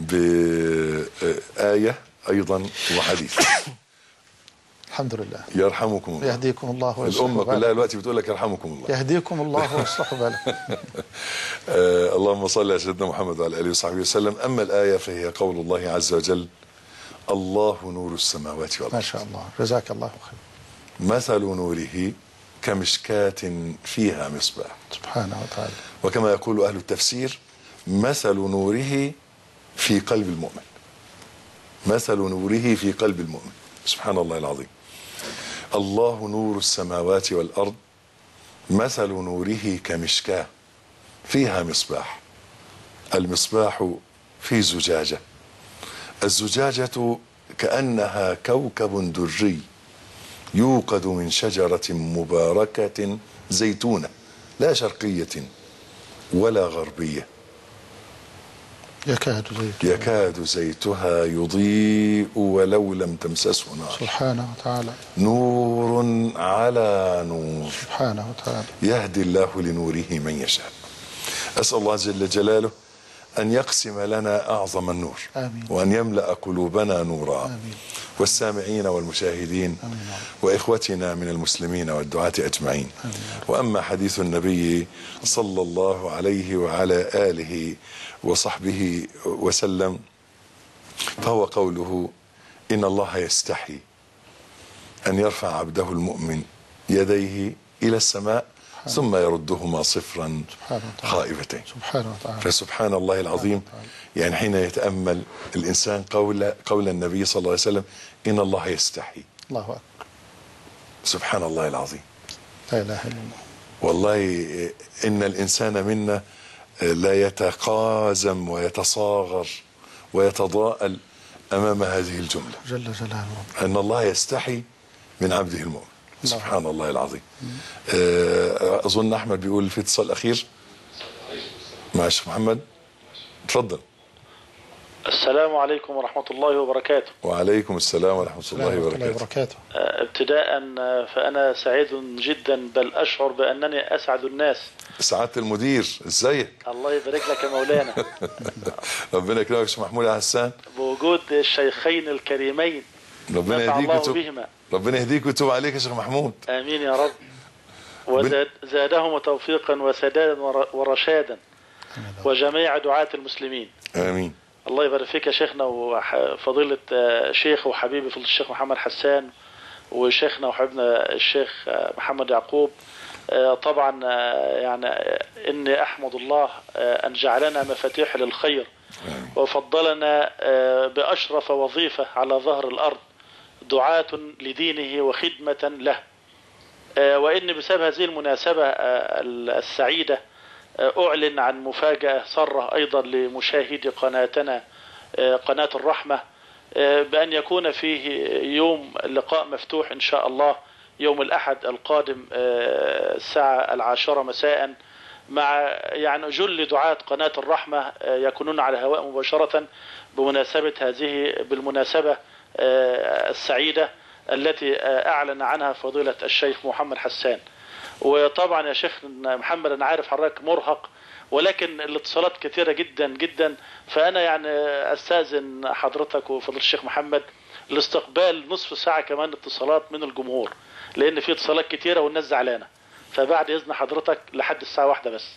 بآية أيضا وحديث. الحمد لله. يرحمكم الله. يهديكم الله ويصلح بالكم. الأمة كلها دلوقتي بتقول لك يرحمكم الله. يهديكم الله ويصلح بالكم. اللهم صل على سيدنا محمد وعلى آله وصحبه وسلم. أما الآية فهي قول الله عز وجل: الله نور السماوات والأرض. ما شاء الله. جزاك الله خير. مثل نوره كمشكاة فيها مصباح. سبحانه وتعالى. وكما يقول أهل التفسير: مثل نوره في قلب المؤمن. مثل نوره في قلب المؤمن. سبحان الله العظيم. الله نور السماوات والأرض مثل نوره كمشكاة فيها مصباح. المصباح في زجاجة، الزجاجة كأنها كوكب دري يوقد من شجرة مباركة زيتونة لا شرقية ولا غربية يكاد زيتها يضيء ولو لم تمسسه نار. سبحانه وتعالى. نور على نور. سبحانه وتعالى. يهدي الله لنوره من يشاء. أسأل الله جل جلاله أن يقسم لنا أعظم النور. آمين. وأن يملأ قلوبنا نورا. آمين. والسامعين والمشاهدين. آمين. وإخوتنا من المسلمين والدعاة أجمعين. آمين. وأما حديث النبي صلى الله عليه وعلى آله وصحبه وسلم فهو قوله: إن الله يستحي أن يرفع عبده المؤمن يديه إلى السماء ثم يردهما صفرا خائفتين. سبحانه وتعالى. فسبحان الله العظيم. يعني حين يتأمل الإنسان قول النبي صلى الله عليه وسلم: إن الله يستحي. الله أكبر. سبحان الله العظيم. لا إله إلا الله. والله إن الإنسان منا لا يتقازم ويتصاغر ويتضاءل أمام هذه الجملة. جل جلاله. أن الله يستحي من عبده المؤمن. سبحان الله العظيم. أظن أحمد بيقول في اتصال أخير مع الشيخ محمد. اتفضل. السلام عليكم ورحمة الله وبركاته. وعليكم السلام ورحمة الله وبركاته. ابتداء فأنا سعيد جدا، بل أشعر بأنني أسعد الناس. سعادة المدير، ازيك؟ الله يبارك لك يا مولانا. ربنا يكرمك يا شيخ محمود حسان بوجود الشيخين الكريمين. ربنا يهديك ويتوب عليك يا شيخ محمود. آمين يا رب. وزادهم توفيقا وسدادا ورشادا وجميع دعاة المسلمين. آمين. الله يبارك فيك يا شيخنا وفضيلة شيخ وحبيبي فضيلة الشيخ محمد حسان، وشيخنا وحبيبنا الشيخ محمد يعقوب. طبعا يعني إني أحمد الله أن جعلنا مفاتيح للخير وفضلنا بأشرف وظيفة على ظهر الأرض، دعاة لدينه وخدمة له. وإن بسبب هذه المناسبة السعيدة أعلن عن مفاجأة سارة أيضا لمشاهدي قناتنا قناة الرحمة، بأن يكون فيه يوم لقاء مفتوح إن شاء الله يوم الأحد القادم الساعة 10 مساء مع يعني جل دعاة قناة الرحمة يكونون على الهواء مباشرة بالمناسبة السعيدة التي أعلن عنها فضيلة الشيخ محمد حسان. وطبعا يا شيخ محمد أنا عارف حضرتك مرهق، ولكن الاتصالات كثيرة جدا جدا، فأنا يعني أستاذن حضرتك وفضيلة الشيخ محمد لاستقبال نصف ساعة كمان اتصالات من الجمهور، لأن في اتصالات كثيرة والناس زعلانة، فبعد إذن حضرتك لحد الساعة 1 بس.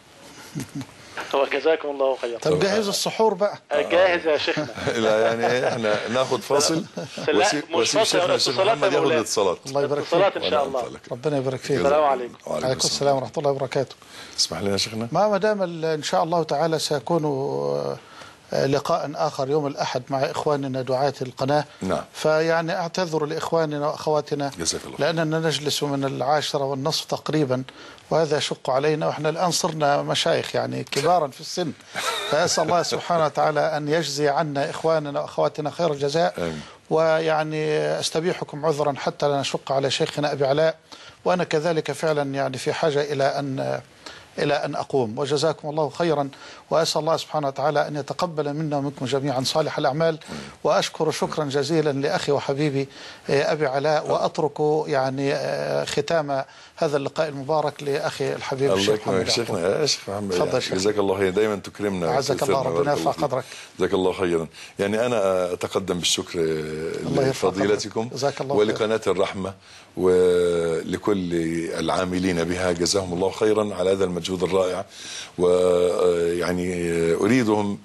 وجزاكم الله خيرا. طب جاهز السحور بقى؟ جاهز يا شيخنا. لا يعني احنا ناخد فاصل وسيب شيخنا الشيخ محمد ياخد الاتصالات. الله يبارك فيك. اتصالات ان شاء الله. ربنا يبارك فيك. السلام عليكم. وعليكم السلام ورحمه الله وبركاته. اسمح لنا شيخنا. ما دام ان شاء الله تعالى سيكون لقاء آخر يوم الأحد مع إخواننا دعاة القناة. نعم. فيعني أعتذر لإخواننا وأخواتنا لأننا نجلس من 10:30 تقريبا، وهذا يشق علينا، وإحنا الآن صرنا مشايخ يعني كبارا في السن، فأسأل الله سبحانه وتعالى أن يجزي عنا إخواننا وأخواتنا خير الجزاء. آمين. ويعني أستبيحكم عذرا حتى لا نشق على شيخنا أبي علاء، وأنا كذلك فعلا يعني في حاجة إلى أن أقوم. وجزاكم الله خيرا، وأسأل الله سبحانه وتعالى أن يتقبل منا ومنكم جميعا صالح الأعمال. وأشكر شكرا جزيلا لأخي وحبيبي أبي علاء، وأترك يعني ختام هذا اللقاء المبارك لأخي الحبيب الشيخ محمد. شيخنا يا شيخ محمد، جزاك الله خير، دايما تكرمنا. عزك الله، ربنا يرفع قدرك. جزاك الله خيرا. يعني أنا أتقدم بالشكر لفضيلتكم ولقناة الرحمة ولكل العاملين بها، جزاهم الله خيرا على هذا المجهود الرائع. ويعني أريدهم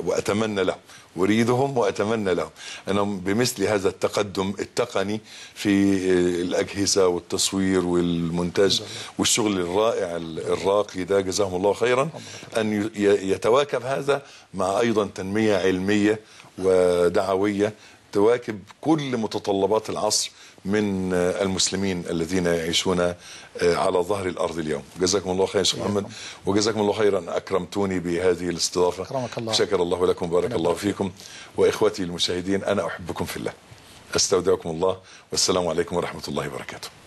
وأتمنى لهم أنهم بمثل هذا التقدم التقني في الأجهزة والتصوير والمونتاج والشغل الرائع الراقي ده، جزاهم الله خيرا، أن يتواكب هذا مع أيضا تنمية علمية ودعوية تواكب كل متطلبات العصر من المسلمين الذين يعيشون على ظهر الأرض اليوم. جزاكم الله خيرا شيخ محمد، وجزاكم الله خيرا، أكرمتوني بهذه الاستضافة. شكر الله لكم، بارك الله فيكم. وإخوتي المشاهدين، أنا أحبكم في الله، أستودعكم الله، والسلام عليكم ورحمة الله وبركاته.